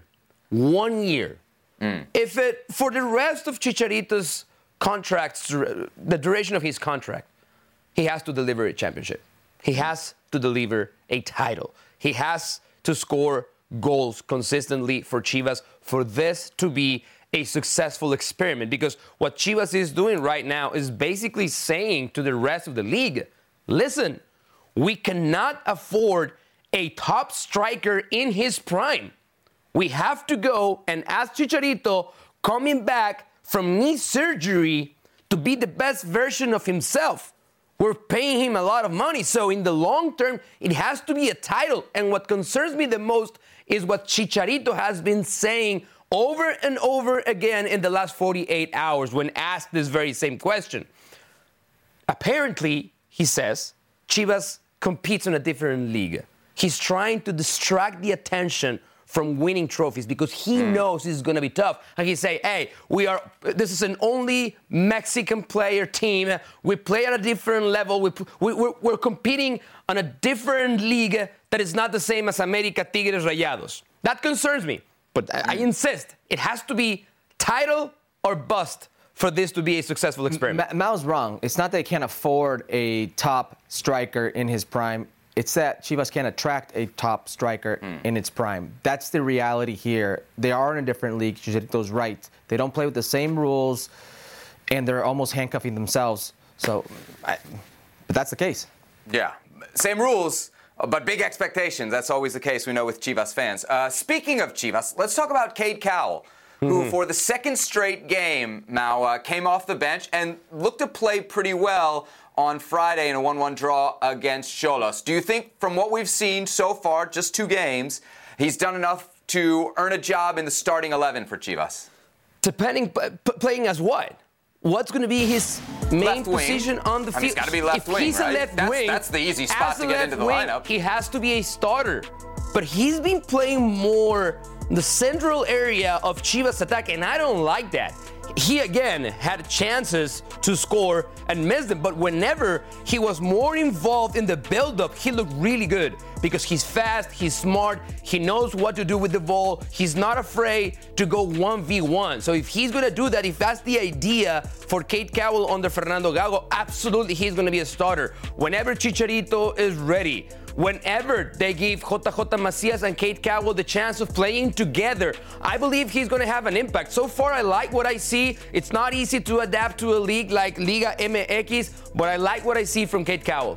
one year. Mm. If it, for the rest of Chicharito's contracts, the duration of his contract, he has to deliver a championship. He has to deliver a title. He has to score goals consistently for Chivas for this to be a successful experiment, because what Chivas is doing right now is basically saying to the rest of the league, listen, we cannot afford a top striker in his prime. We have to go and ask Chicharito, coming back from knee surgery, to be the best version of himself. We're paying him a lot of money, so in the long term, it has to be a title. And what concerns me the most is what Chicharito has been saying over and over again in the last forty-eight hours when asked this very same question. Apparently, he says, Chivas competes in a different league. He's trying to distract the attention from winning trophies because he mm. knows it's going to be tough. And he say, hey, we are, this is an only Mexican player team. We play at a different level. We, we, we're, we're competing on a different league that is not the same as America, Tigres, Rayados. That concerns me. But I, I insist, it has to be title or bust for this to be a successful experiment. Ma- Mal's wrong. It's not that they can't afford a top striker in his prime. It's that Chivas can't attract a top striker mm. in its prime. That's the reality here. They are in a different league. Chicharito's right. They don't play with the same rules, and they're almost handcuffing themselves. So, I, but that's the case. Yeah, same rules. But big expectations. That's always the case, we know, with Chivas fans. Uh, speaking of Chivas, let's talk about Cade Cowell, mm-hmm. who for the second straight game, Mao, uh, came off the bench and looked to play pretty well on Friday in a one one draw against Xolos. Do you think, from what we've seen so far, just two games, he's done enough to earn a job in the starting eleven for Chivas? Depending, p- playing as what? What's going to be his main position on the field? I mean, it's got to be left if wing, he's right? a left that's, wing, that's the easy spot to get into the wing, lineup. He has to be a starter. But he's been playing more the central area of Chivas attack, and I don't like that. He, again, had chances to score and missed them, but whenever he was more involved in the build-up, he looked really good. because he's fast, he's smart, he knows what to do with the ball. He's not afraid to go one v one. So if he's going to do that, if that's the idea for Cade Cowell under Fernando Gago, absolutely he's going to be a starter. Whenever Chicharito is ready, whenever they give J J Macías and Cade Cowell the chance of playing together, I believe he's going to have an impact. So far, I like what I see. It's not easy to adapt to a league like Liga M X, but I like what I see from Cade Cowell.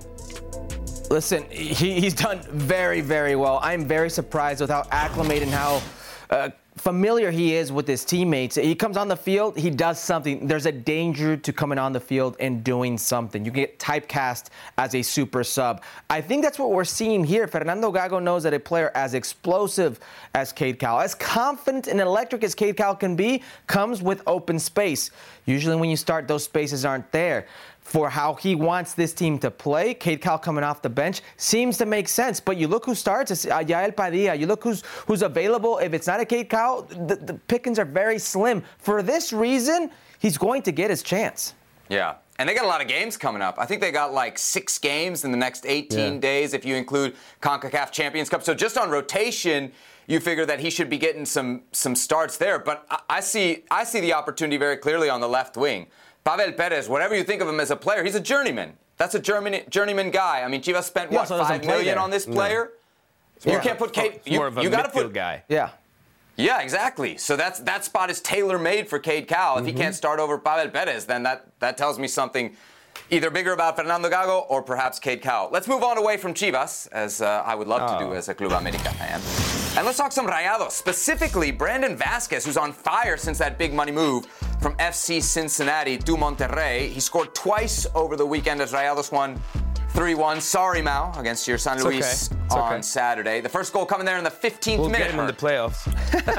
Listen, he, he's done very, very well. I'm very surprised with how acclimated and how uh, familiar he is with his teammates. He comes on the field, he does something. There's a danger to coming on the field and doing something. You get typecast as a super sub. I think that's what we're seeing here. Fernando Gago knows that a player as explosive as Cade Cowell, as confident and electric as Cade Cowell can be, comes with open space. Usually when you start, those spaces aren't there. For how he wants this team to play, Cade Cowell coming off the bench seems to make sense. But you look who starts, it's uh, Yael Padilla. You look who's who's available. If it's not a Cade Cowell, the, the pickings are very slim. For this reason, he's going to get his chance. Yeah. And they got a lot of games coming up. I think they got like six games in the next eighteen yeah. days if you include CONCACAF Champions Cup. So just on rotation, you figure that he should be getting some some starts there. But I, I see I see the opportunity very clearly on the left wing. Pavel Perez, whatever you think of him as a player, he's a journeyman. That's a journeyman, journeyman guy. I mean, Chivas spent, what, five million there. on this player? No. You can't put Cade... You, more of a you gotta midfield put, guy. Yeah. Yeah, exactly. So that's that spot is tailor-made for Cade Cowell. Mm-hmm. If he can't start over Pavel Perez, then that, that tells me something either bigger about Fernando Gago or perhaps Cade Cowell. Let's move on away from Chivas, as uh, I would love oh. to do as a Club America fan. And let's talk some Rayados, specifically Brandon Vazquez, who's on fire since that big money move from F C Cincinnati to Monterrey. He scored twice over the weekend as Rayados won three one. Sorry, Mau, against your San it's Luis okay. on okay. Saturday. The first goal coming there in the fifteenth we'll minute. We'll get him in the playoffs.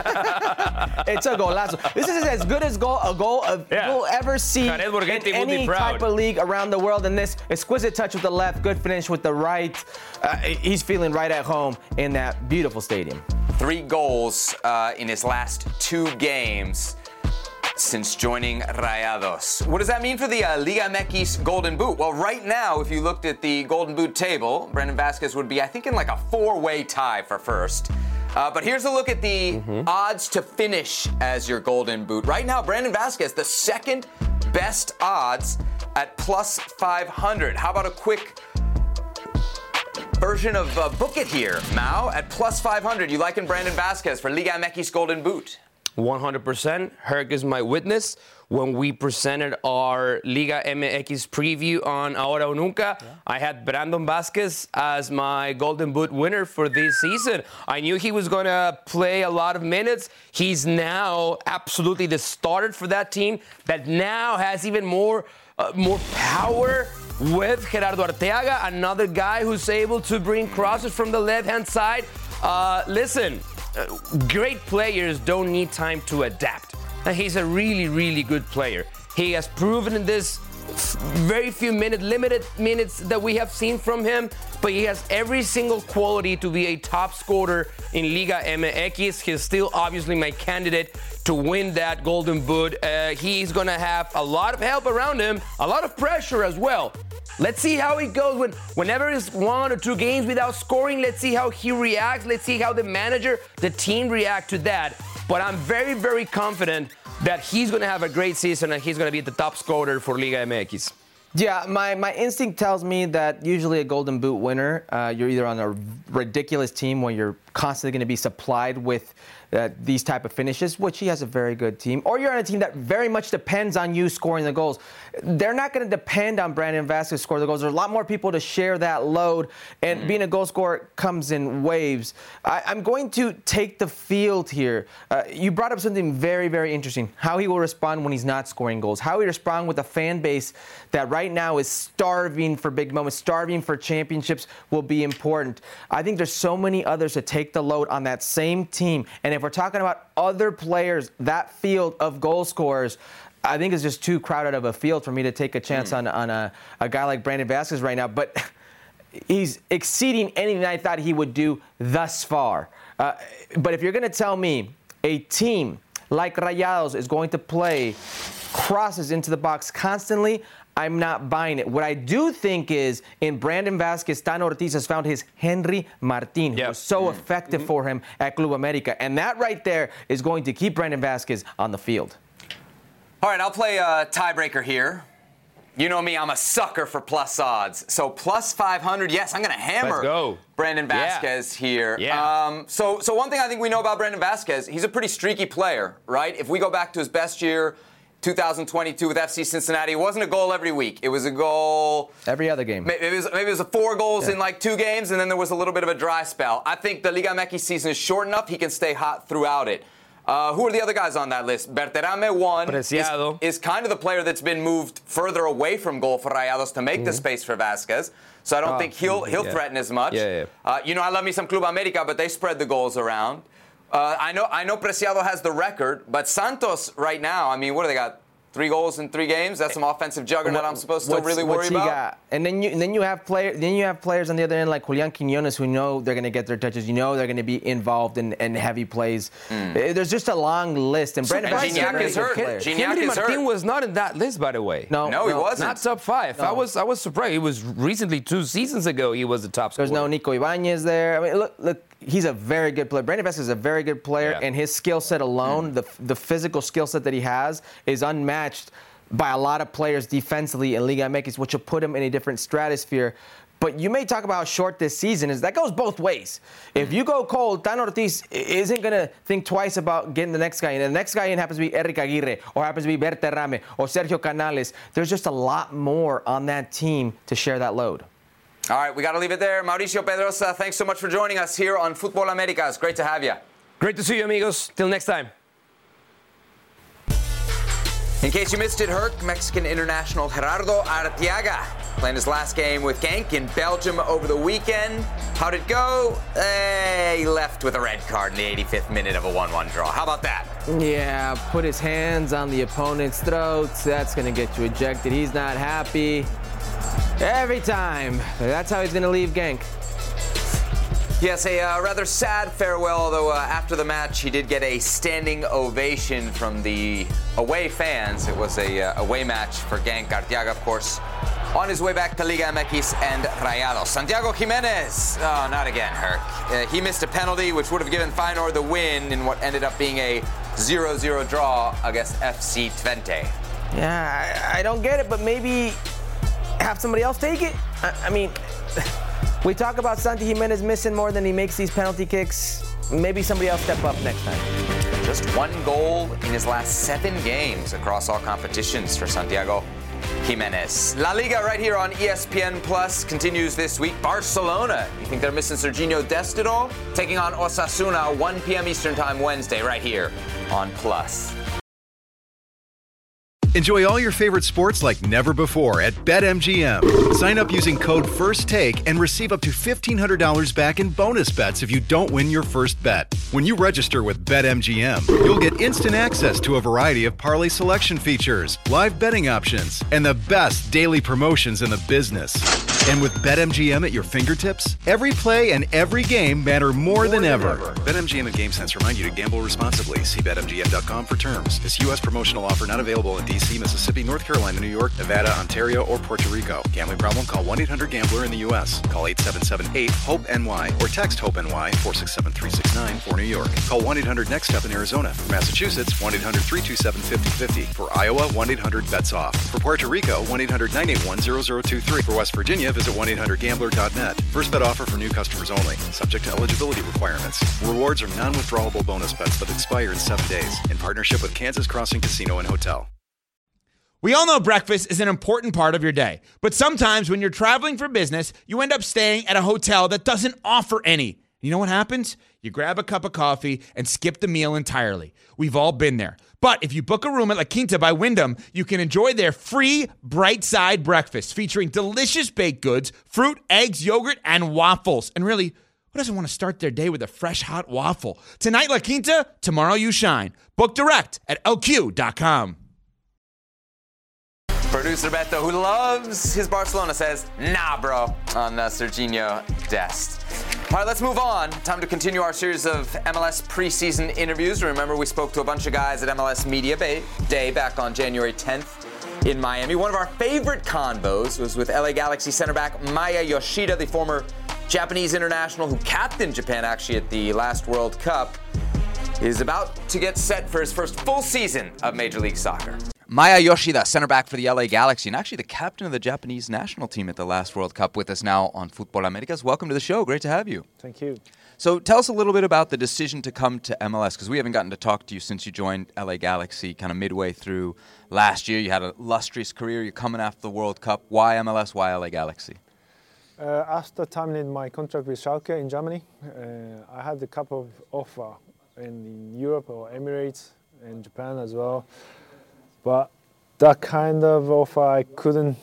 It's a golazo. This is as good as goal, a goal of yeah. you'll ever see in any type of league around the world. And this exquisite touch with the left, good finish with the right. Uh, he's feeling right at home in that beautiful stadium. Three goals uh, in his last two games since joining Rayados. What does that mean for the uh, Liga M X Golden Boot? Well, right now, if you looked at the Golden Boot table, Brandon Vazquez would be, I think, in like a four-way tie for first. Uh, but here's a look at the mm-hmm. odds to finish as your Golden Boot. Right now, Brandon Vazquez, the second best odds at plus five hundred. How about a quick version of uh, Book It here, Mau, at plus five hundred. You liking Brandon Vazquez for Liga M X Golden Boot? one hundred percent. Herc is my witness. When we presented our Liga M X preview on Ahora o Nunca, yeah. I had Brandon Vazquez as my Golden Boot winner for this season. I knew he was going to play a lot of minutes. He's now absolutely the starter for that team that now has even more, uh, more power with Gerardo Arteaga, another guy who's able to bring crosses from the left-hand side. Uh, listen, uh, great players don't need time to adapt. And he's a really, really good player. He has proven in this very few minute, limited minutes that we have seen from him, but he has every single quality to be a top scorer in Liga M X. He's still obviously my candidate to win that Golden Boot. Uh, he's going to have a lot of help around him, a lot of pressure as well. Let's see how it goes when, whenever it's one or two games without scoring. Let's see how he reacts. Let's see how the manager, the team react to that. But I'm very, very confident that he's going to have a great season and he's going to be the top scorer for Liga M X. Yeah, my, my instinct tells me that usually a Golden Boot winner, uh, you're either on a ridiculous team where you're constantly going to be supplied with uh, these type of finishes, which he has a very good team, or you're on a team that very much depends on you scoring the goals. They're not going to depend on Brandon Vazquez to score the goals. There's a lot more people to share that load, and mm-hmm. being a goal scorer comes in waves. I, I'm going to take the field here. Uh, you brought up something very, very interesting, how he will respond when he's not scoring goals, how he respond with a fan base that right now is starving for big moments, starving for championships will be important. I think there's so many others to take the load on that same team, and if we're talking about other players, that field of goal scorers, I think it's just too crowded of a field for me to take a chance mm. on, on a, a guy like Brandon Vazquez right now. But he's exceeding anything I thought he would do thus far. Uh, but if you're going to tell me a team like Rayados is going to play crosses into the box constantly, I'm not buying it. What I do think is in Brandon Vasquez, Tano Ortiz has found his Henry Martin, who Yep. was so Mm-hmm. effective for him at Club America. And that right there is going to keep Brandon Vasquez on the field. All right, I'll play a tiebreaker here. You know me, I'm a sucker for plus odds. So plus five hundred, yes, I'm going to hammer Let's go. Brandon Vasquez Yeah. here. Yeah. Um, so, so one thing I think we know about Brandon Vasquez, he's a pretty streaky player, right? If we go back to his best year, two thousand twenty-two with F C Cincinnati, it wasn't a goal every week. It was a goal Every other game. Maybe it was, maybe it was a four goals Yeah. in like two games, and then there was a little bit of a dry spell. I think the Liga M X season is short enough he can stay hot throughout it. Uh, who are the other guys on that list? Berterame, one, is, Preciado. is kind of the player that's been moved further away from goal for Rayados to make the space for Vasquez. So I don't Oh, think he'll he'll yeah. threaten as much. Yeah, yeah. Uh, you know, I love me some Club America, but they spread the goals around. Uh, I know I know Preciado has the record, but Santos right now, I mean, what do they got? Three goals in three games. That's some offensive juggernaut I'm supposed to What's- really what's worry he about. got? And then you and then you have player then you have players on the other end like Julian Quinones who know they're going to get their touches. You know they're going to be involved in, in heavy plays. Uh, There's just a long list. And Brandon And Vasquez is a Gignac very is good hurt. player. Gignac Henry is Martin hurt. was not in that list, by the way. No, No, he wasn't. Not top five. I was I was surprised. He was recently two seasons ago. He was the top scorer. There's no Nico Ibanez there. I mean, look, look, he's a very good player. Brandon Vasquez is a very good player, Yeah. and his skill set alone, the the physical skill set that he has, is unmatched by a lot of players defensively in Liga M X, which will put him in a different stratosphere. But you may talk about how short this season is. That goes both ways. If you go cold, Tano Ortiz isn't going to think twice about getting the next guy in. And the next guy in happens to be Eric Aguirre, or happens to be Berterame, or Sergio Canales. There's just a lot more on that team to share that load. All right, we got to leave it there. Mauricio Pedrosa, thanks so much for joining us here on Fútbol América. It's great to have you. Great to see you, amigos. Till next time. In case you missed it, Herc, Mexican international Gerardo Arteaga playing his last game with Genk in Belgium over the weekend. How'd it go? Eh, he left with a red card in the eighty-fifth minute of a one one draw. How about that? Yeah, put his hands on the opponent's throats. That's going to get you ejected. He's not happy. Every time. That's how he's going to leave Genk. Yes, a uh, rather sad farewell, although uh, after the match he did get a standing ovation from the away fans. It was a uh, away match for Genk. Arteaga, of course, on his way back to Liga M X and Rayados. Santiago Jimenez, oh, not again, Herc. Uh, he missed a penalty, which would have given Feyenoord the win in what ended up being a zero zero draw against F C Twente. Yeah, I, I don't get it, but maybe have somebody else take it? I, I mean, we talk about Santi Jimenez missing more than he makes these penalty kicks. Maybe somebody else step up next time. Just one goal in his last seven games across all competitions for Santiago Jimenez. La Liga right here on E S P N Plus continues this week. Barcelona, you think they're missing Serginho Dest at all? Taking on Osasuna, one p.m. Eastern Time Wednesday right here on Plus. Enjoy all your favorite sports like never before at BetMGM. Sign up using code FIRSTTAKE and receive up to fifteen hundred dollars back in bonus bets if you don't win your first bet. When you register with BetMGM, you'll get instant access to a variety of parlay selection features, live betting options, and the best daily promotions in the business. And with BetMGM at your fingertips, every play and every game matter more, more than, than ever. ever. BetMGM and GameSense remind you to gamble responsibly. See Bet M G M dot com for terms. This U S promotional offer not available in D C, Mississippi, North Carolina, New York, Nevada, Ontario, or Puerto Rico. Gambling problem? Call one eight hundred gambler in the U S. Call eight seven seven eight hope N Y or text HOPE-NY four six seven three six nine for New York. Call one eight hundred next step in Arizona. For Massachusetts, one eight hundred three two seven five zero five zero. For Iowa, one eight hundred bets off. For Puerto Rico, one eight hundred nine eight one zero zero two three. For West Virginia, visit one eight hundred gambler dot net. First bet offer for new customers only. Subject to eligibility requirements. Rewards are non-withdrawable bonus bets that expire in seven days. In partnership with Kansas Crossing Casino and Hotel. We all know breakfast is an important part of your day, but sometimes when you're traveling for business, you end up staying at a hotel that doesn't offer any. You know what happens? You grab a cup of coffee and skip the meal entirely. We've all been there. But if you book a room at La Quinta by Wyndham, you can enjoy their free Bright Side breakfast featuring delicious baked goods, fruit, eggs, yogurt, and waffles. And really, who doesn't want to start their day with a fresh, hot waffle? Tonight, La Quinta, tomorrow you shine. Book direct at L Q dot com. Producer Beto, who loves his Barcelona, says, nah, bro, on uh, Serginho Dest. All right, let's move on. Time to continue our series of M L S preseason interviews. Remember, we spoke to a bunch of guys at M L S Media Day back on January tenth in Miami. One of our favorite convos was with L A Galaxy center back Maya Yoshida, the former Japanese international who captained Japan actually at the last World Cup, is about to get set for his first full season of Major League Soccer. Maya Yoshida, center back for the L A Galaxy, and actually the captain of the Japanese national team at the last World Cup, with us now on Futbol Americas. Welcome to the show. Great to have you. Thank you. So tell us a little bit about the decision to come to M L S, because we haven't gotten to talk to you since you joined L A Galaxy kind of midway through last year. You had an illustrious career. You're coming after the World Cup. Why M L S? Why L A Galaxy? Uh, after terminating my contract with Schalke in Germany, uh, I had a couple of offers in Europe or Emirates and Japan as well. But that kind of offer, I couldn't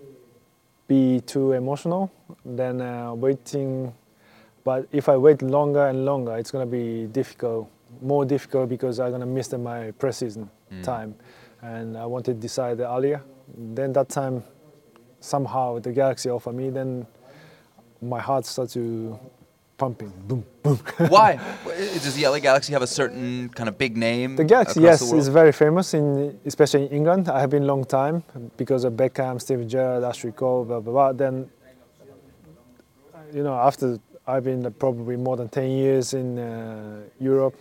be too emotional. Then uh, waiting, but if I wait longer and longer, it's going to be difficult, more difficult because I'm going to miss the, my preseason mm. time. And I wanted to decide earlier. Then that time, somehow the Galaxy offered me, then my heart started to pumping, boom, boom. Why? Does the L A Galaxy have a certain kind of big name? The Galaxy, yes, the is very famous, in, especially in England. I have been a long time because of Beckham, Steven Gerrard, Ashley Cole, blah, blah, blah. Then, you know, after I've been probably more than ten years in uh, Europe,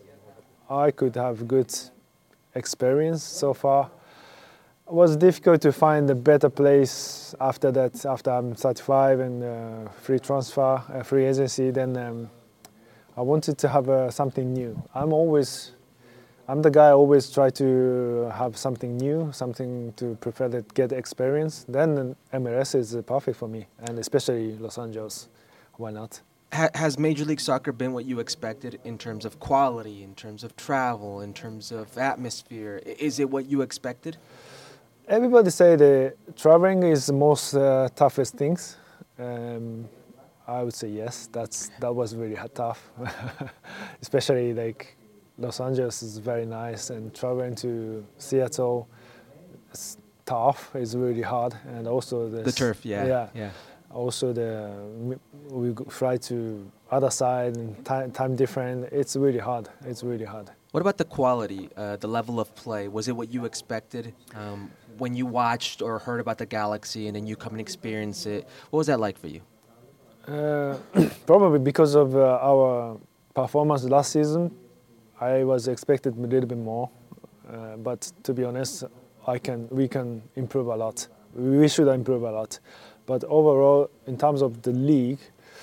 I could have good experience so far. It was difficult to find a better place after that, after I'm thirty-five and uh, free transfer, uh, free agency, then um, I wanted to have uh, something new. I'm always, I'm the guy I always try to have something new, something to prefer to get experience. Then M L S is perfect for me, and especially Los Angeles. Why not? Has Major League Soccer been what you expected in terms of quality, in terms of travel, in terms of atmosphere? Is it what you expected? Everybody say the traveling is the most uh, toughest things. Um, I would say yes. That's that was really tough, especially like Los Angeles is very nice, and traveling to Seattle is tough. It's really hard, and also the, the turf. Yeah, yeah, yeah. Also the we fly to other side and time, time different. It's really hard. It's really hard. What about the quality, uh, the level of play? Was it what you expected um, when you watched or heard about the Galaxy and then you come and experience it? What was that like for you? Uh, probably because of uh, our performance last season, I was expected a little bit more. Uh, but to be honest, I can we can improve a lot. We should improve a lot. But overall, in terms of the league,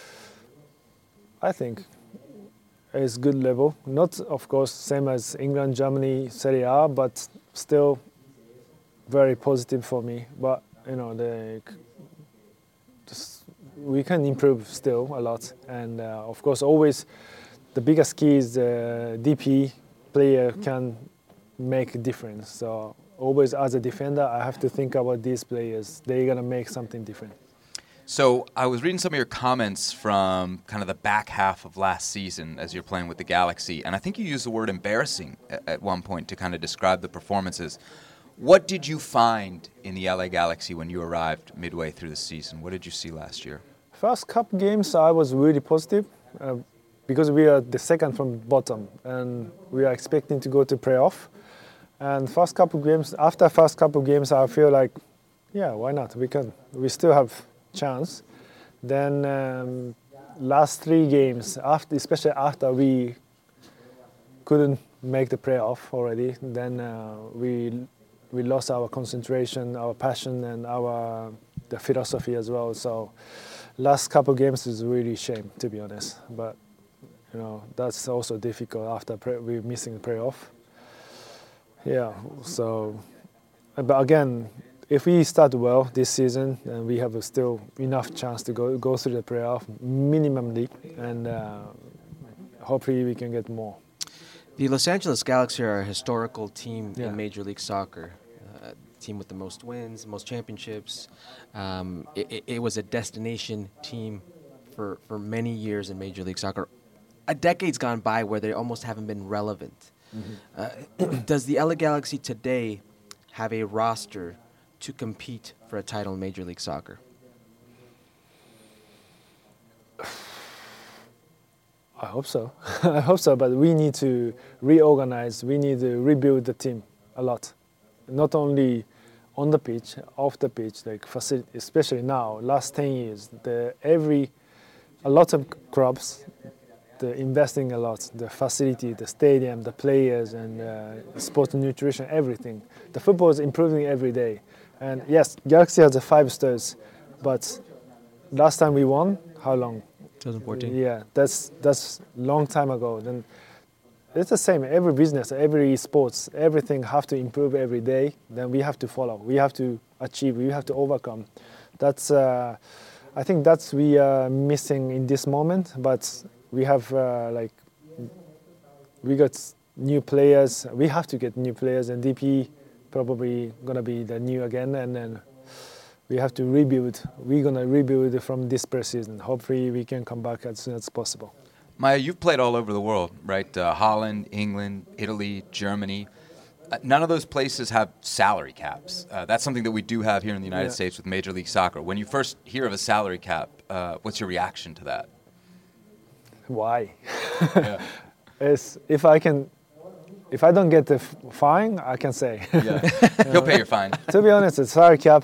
I think it's good level. Not, of course, same as England, Germany, Serie A, but still very positive for me. But you know, the just, we can improve still a lot. And uh, of course, always the biggest key is the D P player can make a difference. So always as a defender, I have to think about these players. They're gonna make something different. So I was reading some of your comments from kind of the back half of last season as you're playing with the Galaxy, and I think you used the word embarrassing at one point to kind of describe the performances. What did you find in the L A Galaxy when you arrived midway through the season? What did you see last year? First couple games, I was really positive uh, because we are the second from bottom, and we are expecting to go to playoff. And first couple games, after first couple games, I feel like, yeah, why not? We can. We still have chance. Then um, last three games, after, especially after we couldn't make the playoff already, then uh, we we lost our concentration, our passion, and our the philosophy as well. So last couple games is really shame, to be honest. But you know that's also difficult after pre- we're missing the playoff. Yeah. So, but again, if we start well this season, then we have a still enough chance to go go through the playoff minimally, and uh, hopefully we can get more. The Los Angeles Galaxy are a historical team Yeah. in Major League Soccer. Uh, team with the most wins, most championships. Um, it, it, it was a destination team for, for many years in Major League Soccer. A decade's gone by where they almost haven't been relevant. Mm-hmm. Uh, does the L A Galaxy today have a roster to compete for a title in Major League Soccer? I hope so. I hope so, but we need to reorganize. We need to rebuild the team a lot. Not only on the pitch, off the pitch, like facility, especially now, last ten years, the every, a lot of clubs, they're investing a lot, the facility, the stadium, the players, and uh, sports nutrition, everything. The football is improving every day. And yes, Galaxy has the five stars, but last time we won, how long? twenty fourteen. Yeah, that's that's long time ago. Then it's the same. Every business, every sports, everything have to improve every day. Then we have to follow. We have to achieve. We have to overcome. That's. Uh, I think that's we are missing in this moment. But we have uh, like we got new players. We have to get new players, and D P probably gonna be the new again, and then we have to rebuild. We're gonna rebuild from this preseason. Hopefully, we can come back as soon as possible. Maya, you've played all over the world, right? Uh, Holland, England, Italy, Germany. Uh, none of those places have salary caps. Uh, that's something that we do have here in the United Yeah. States with Major League Soccer. When you first hear of a salary cap, uh, what's your reaction to that? Why? Yeah. It's, if I can, if I don't get the f- fine, I can say. Yeah. He'll pay your fine. To be honest, the salary cap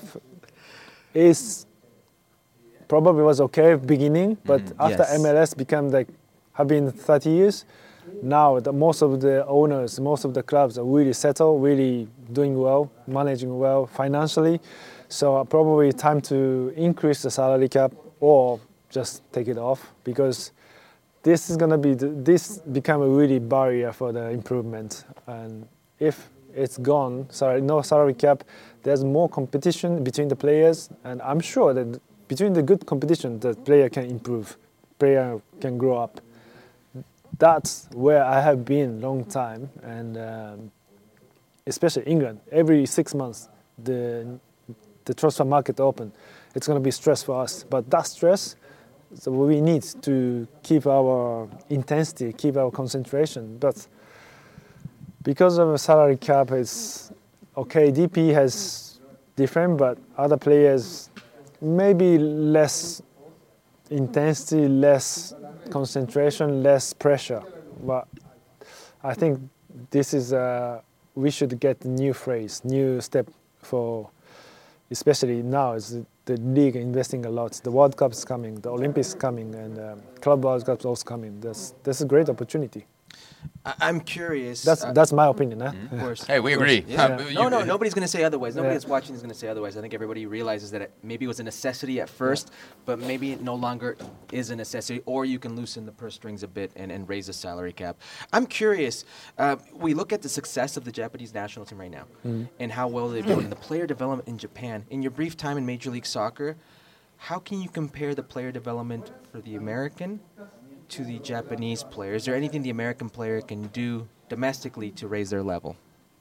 is probably was okay beginning, but after Yes. M L S became like have been thirty years, now the, most of the owners, most of the clubs are really settled, really doing well, managing well financially. So probably time to increase the salary cap or just take it off, because this is gonna be the, this become a really barrier for the improvement. And if it's gone, sorry, no salary cap, there's more competition between the players, and I'm sure that between the good competition, the player can improve, player can grow up. That's where I have been long time, and um, especially England. Every six months, the the transfer market open. It's going to be stress for us, but that stress, so we need to keep our intensity, keep our concentration. But because of a salary cap, it's okay. D P has different, but other players maybe less intensity, less concentration, less pressure. But I think this is uh, we should get a new phrase, new step for, especially now is the league investing a lot. The World Cup is coming, the Olympics is coming, and um, Club World Cup is also coming. That's that's a great opportunity. I- I'm curious. That's uh, that's my opinion. Huh? Of course. Hey, we Of course. agree. Yeah. Uh, No, you- no, nobody's going to say otherwise. Nobody Yeah. that's watching is going to say otherwise. I think everybody realizes that it maybe it was a necessity at first, but maybe it no longer is a necessity, or you can loosen the purse strings a bit and, and raise the salary cap. I'm curious. Uh, we look at the success of the Japanese national team right now and how well they've done, and the player development in Japan. In your brief time in Major League Soccer, how can you compare the player development for the American to the Japanese player? Is there anything the American player can do domestically to raise their level?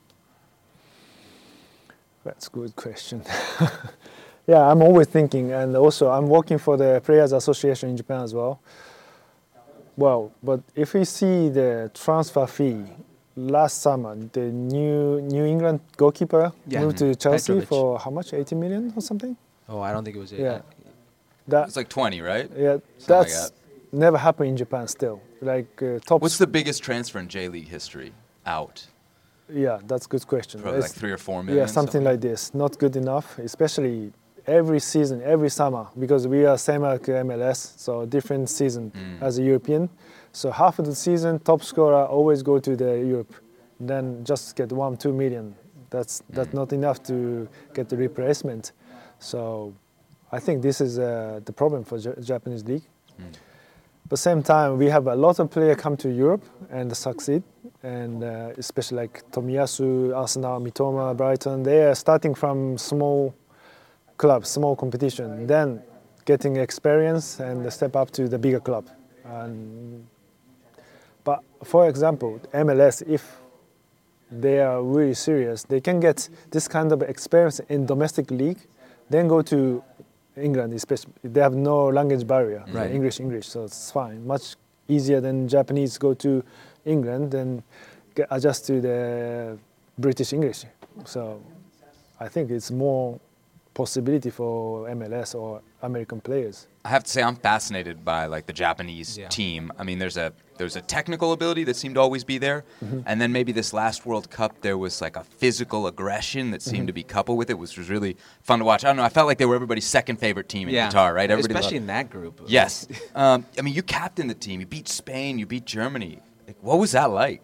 That's a good question. Yeah, I'm always thinking, and also I'm working for the Players Association in Japan as well. Well, but if we see the transfer fee last summer, the new New England goalkeeper Yeah. moved to Chelsea Petrovic. for how much? eighty million or something? Oh, I don't think it was it. Yeah. That It's like twenty, right? yeah, Something like that's that. never happened in Japan still. Like uh, top. What's the biggest transfer in J League history out? Yeah, that's a good question. Probably like It's- three or four million. Yeah, something like this. Not good enough, especially every season, every summer, because we are same like M L S, so different season as a European. So half of the season, top scorer always go to the Europe, then just get one, two million. That's that's not enough to get the replacement. So I think this is uh, the problem for J- Japanese league. But same time, we have a lot of players come to Europe and succeed, and uh, especially like Tomiyasu, Arsenal, Mitoma, Brighton. They are starting from small clubs, small competition, then getting experience and step up to the bigger club. And, but for example, M L S, if they are really serious, they can get this kind of experience in domestic league, then go to England, especially. They have no language barrier, Right. English, English, so it's fine. Much easier than Japanese go to England and get adjust to the British English. So I think it's more possibility for M L S or American players. I have to say I'm fascinated by like the Japanese Yeah. team. I mean, there's a there's a technical ability that seemed to always be there, Mhm. and then maybe this last World Cup there was like a physical aggression that seemed Mhm. to be coupled with it, which was really fun to watch. I don't know. I felt like they were everybody's second favorite team in Yeah. Qatar, right? Everybody Especially loved- in that group. Yes. um, I mean, you captained the team. You beat Spain. You beat Germany. Like, what was that like?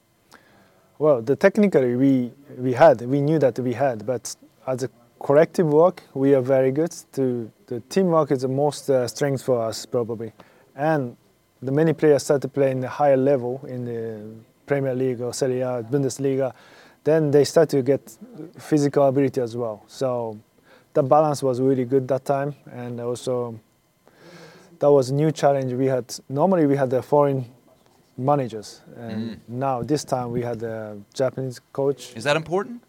Well, the technically we we had, we knew that we had, but as a collective work, we are very good. To the teamwork is the most uh, strength for us probably, and the many players started playing a higher level in the Premier League or Serie A, Bundesliga, then they start to get physical ability as well. So the balance was really good that time, and also that was a new challenge we had. Normally we had the foreign managers, and Mm. now this time we had a Japanese coach. Is that important?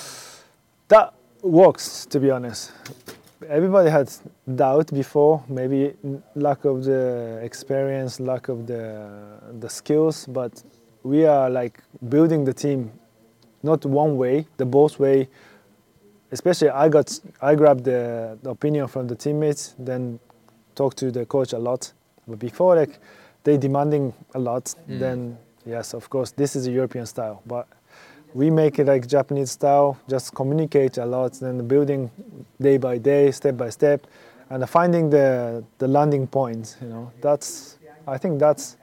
That works, to be honest. Everybody had doubt before, maybe lack of the experience, lack of the the skills, but we are like building the team, not one way, the both way. Especially I got, I grabbed the, the opinion from the teammates, then talked to the coach a lot. But before, like, they demanding a lot, Mm. then yes, of course, this is a European style. But we make it like Japanese style, just communicate a lot, then building day by day, step by step, and finding the the landing point. You know, that's I think that's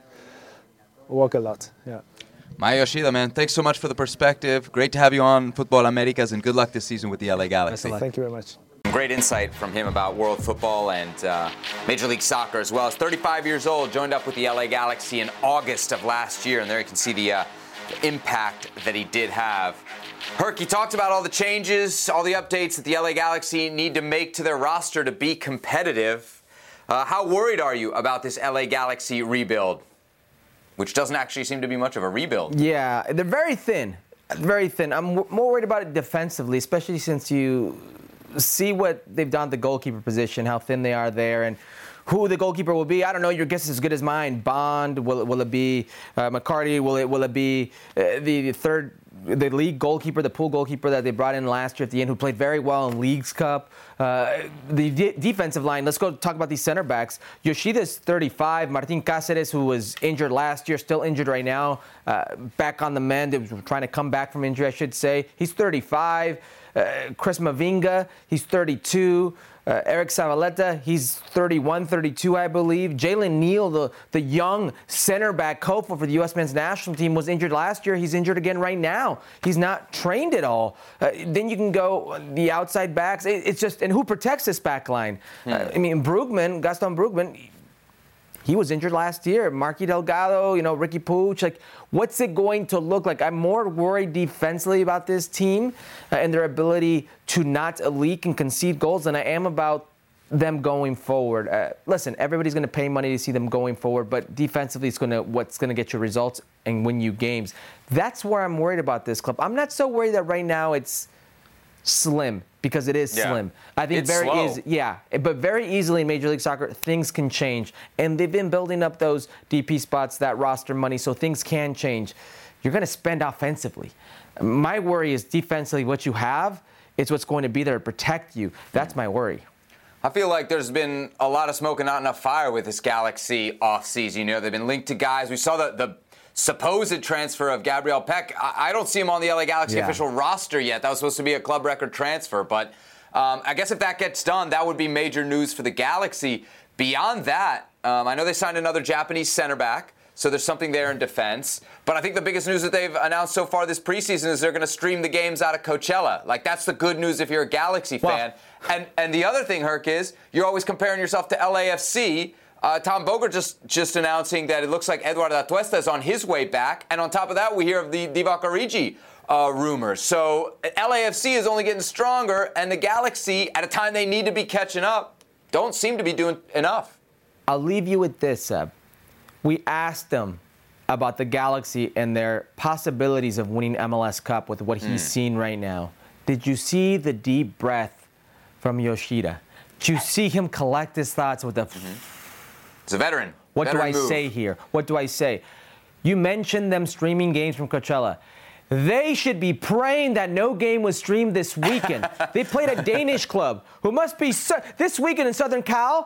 work a lot. Yeah. Maya Yoshida, man, thanks so much for the perspective. Great to have you on Football Americas, and good luck this season with the L A Galaxy. Thank you very much. Great insight from him about world football and uh, Major League Soccer as well. He's thirty-five years old, joined up with the L A Galaxy in August of last year, and there you can see the, uh, the impact that he did have. Herc, he talked about all the changes, all the updates that the L A Galaxy need to make to their roster to be competitive. Uh, how worried are you about this L A Galaxy rebuild, which doesn't actually seem to be much of a rebuild? Yeah, they're very thin. Very thin. I'm w- more worried about it defensively, especially since you see what they've done at the goalkeeper position, how thin they are there, and who the goalkeeper will be. I don't know. Your guess is as good as mine. Bond, will it, will it be uh, McCarty? Will it will it be uh, the third, the league goalkeeper, the pool goalkeeper that they brought in last year at the end, who played very well in Leagues Cup? Uh, the de- defensive line. Let's go talk about these center backs. Yoshida's thirty-five. Martin Cáceres, who was injured last year, still injured right now, uh, back on the mend. He was trying to come back from injury, I should say. He's thirty-five. Uh, Chris Mavinga, he's thirty-two. Uh, Eric Zavaleta, he's thirty-one, thirty-two, I believe. Jalen Neal, the, the young center back hopeful for the U S men's national team, was injured last year. He's injured again right now. He's not trained at all. Uh, then you can go the outside backs. It, it's just, and who protects this back line? Hmm. Uh, I mean, Brugman, Gaston Brugman, he was injured last year. Marky Delgado, you know, Ricky Puig. Like, what's it going to look like? I'm more worried defensively about this team uh, and their ability to not leak and concede goals than I am about them going forward. Uh, listen, everybody's going to pay money to see them going forward, but defensively, it's going to what's going to get you results and win you games. That's where I'm worried about this club. I'm not so worried that right now it's slim, because it is Yeah. slim. I think It's very slow. easy. Yeah, but very easily in Major League Soccer, things can change. And they've been building up those D P spots, that roster money, so things can change. You're going to spend offensively. My worry is defensively what you have is what's going to be there to protect you. That's my worry. I feel like there's been a lot of smoke and not enough fire with this Galaxy offseason. You know, they've been linked to guys. We saw the, the supposed transfer of Gabriel Peck. I, I don't see him on the L A Galaxy Yeah. official roster yet. That was supposed to be a club record transfer. But um, I guess if that gets done, that would be major news for the Galaxy. Beyond that, um, I know they signed another Japanese center back. So there's something there in defense. But I think the biggest news that they've announced so far this preseason is they're going to stream the games out of Coachella. Like, that's the good news if you're a Galaxy fan. Well, and and the other thing, Herc, is you're always comparing yourself to L A F C. Uh, Tom Bogert just, just announcing that it looks like Eduardo Atuesta is on his way back. And on top of that, we hear of the Divock Origi uh, rumors. So L A F C is only getting stronger, and the Galaxy, at a time they need to be catching up, don't seem to be doing enough. I'll leave you with this, Seb. We asked them about the Galaxy and their possibilities of winning M L S Cup with what he's Mm. seen right now. Did you see the deep breath from Yoshida? Did you see him collect his thoughts with the... Mm-hmm. It's a veteran. What veteran do I move. say here? What do I say? You mentioned them streaming games from Coachella. They should be praying that no game was streamed this weekend. They played a Danish club who must be... Su- this weekend in Southern Cal...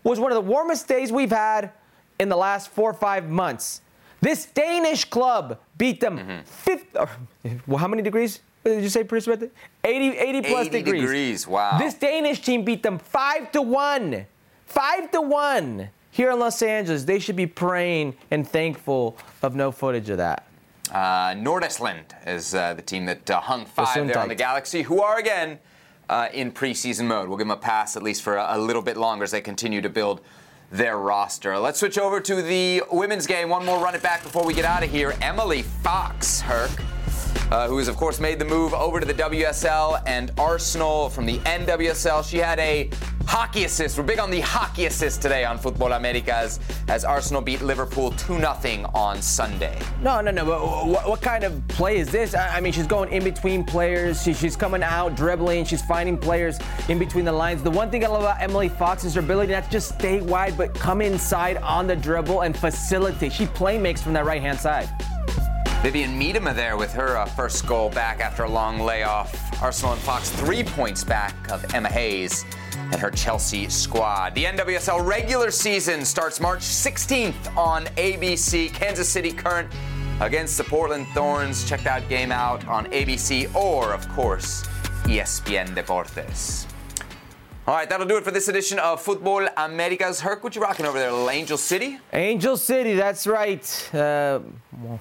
was one of the warmest days we've had in the last four or five months. This Danish club beat them mm-hmm. fifty, or, well, how many degrees did you say, Prisbeth? eighty, eighty plus eighty degrees. degrees, wow. This Danish team beat them five to one. five to one here in Los Angeles. They should be praying and thankful of no footage of that. Uh, Nordestland is uh, the team that uh, hung five there on the Galaxy, who are, again, uh, in preseason mode. We'll give them a pass at least for a, a little bit longer as they continue to build their roster. Let's switch over to the women's game. One more run it back before we get out of here. Emily Fox, Herc, uh, who has, of course, made the move over to the W S L and Arsenal from the N W S L. She had a hockey assist. We're big on the hockey assist today on Futbol Americas as Arsenal beat Liverpool two nothing on Sunday. No, no, no. But what, what kind of play is this? I, I mean, she's going in between players. She, she's coming out, dribbling. She's finding players in between the lines. The one thing I love about Emily Fox is her ability not to just stay wide, but come inside on the dribble and facilitate. She playmakes from that right-hand side. Vivian Miedema there with her uh, first goal back after a long layoff. Arsenal and Fox three points back of Emma Hayes and her Chelsea squad. The N W S L regular season starts March sixteenth on A B C. Kansas City Current against the Portland Thorns. Check that game out on A B C or, of course, E S P N Deportes. All right, that'll do it for this edition of Futbol Americas. Herc, what you rocking over there, little Angel City? Angel City, that's right. Uh, well,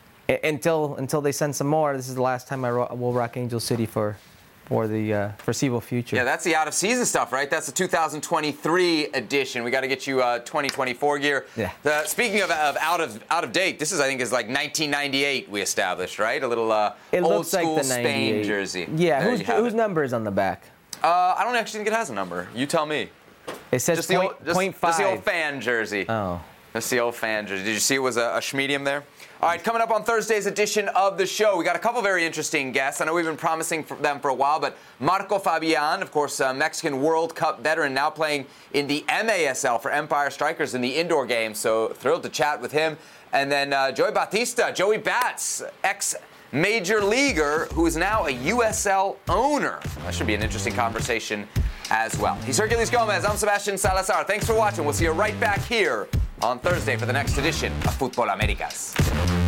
Until until they send some more, this is the last time I ro- will rock Angel City for for the uh, foreseeable future. Yeah, that's the out-of-season stuff, right? That's the two thousand twenty-three edition. We got to get you uh, twenty twenty-four gear. Yeah. Uh, speaking of, of out of out of date, this is I think is like nineteen ninety-eight we established, right? A little uh, it old looks school like the Spain jersey. Yeah, there whose, whose number is on the back? Uh, I don't actually think it has a number. You tell me. It says just point, the old, just, point five. Just the old fan jersey. Oh. That's the old fan jersey. Did you see it was a, a schmedium there? All right, coming up on Thursday's edition of the show, we got a couple very interesting guests. I know we've been promising for them for a while, but Marco Fabian, of course, a Mexican World Cup veteran, now playing in the M A S L for Empire Strikers in the indoor game. So thrilled to chat with him. And then uh, Joey Batista, Joey Bats, ex-major leaguer, who is now a U S L owner. That should be an interesting conversation as well. He's Herculez Gomez. I'm Sebastian Salazar. Thanks for watching. We'll see you right back here on Thursday for the next edition of Futbol Americas.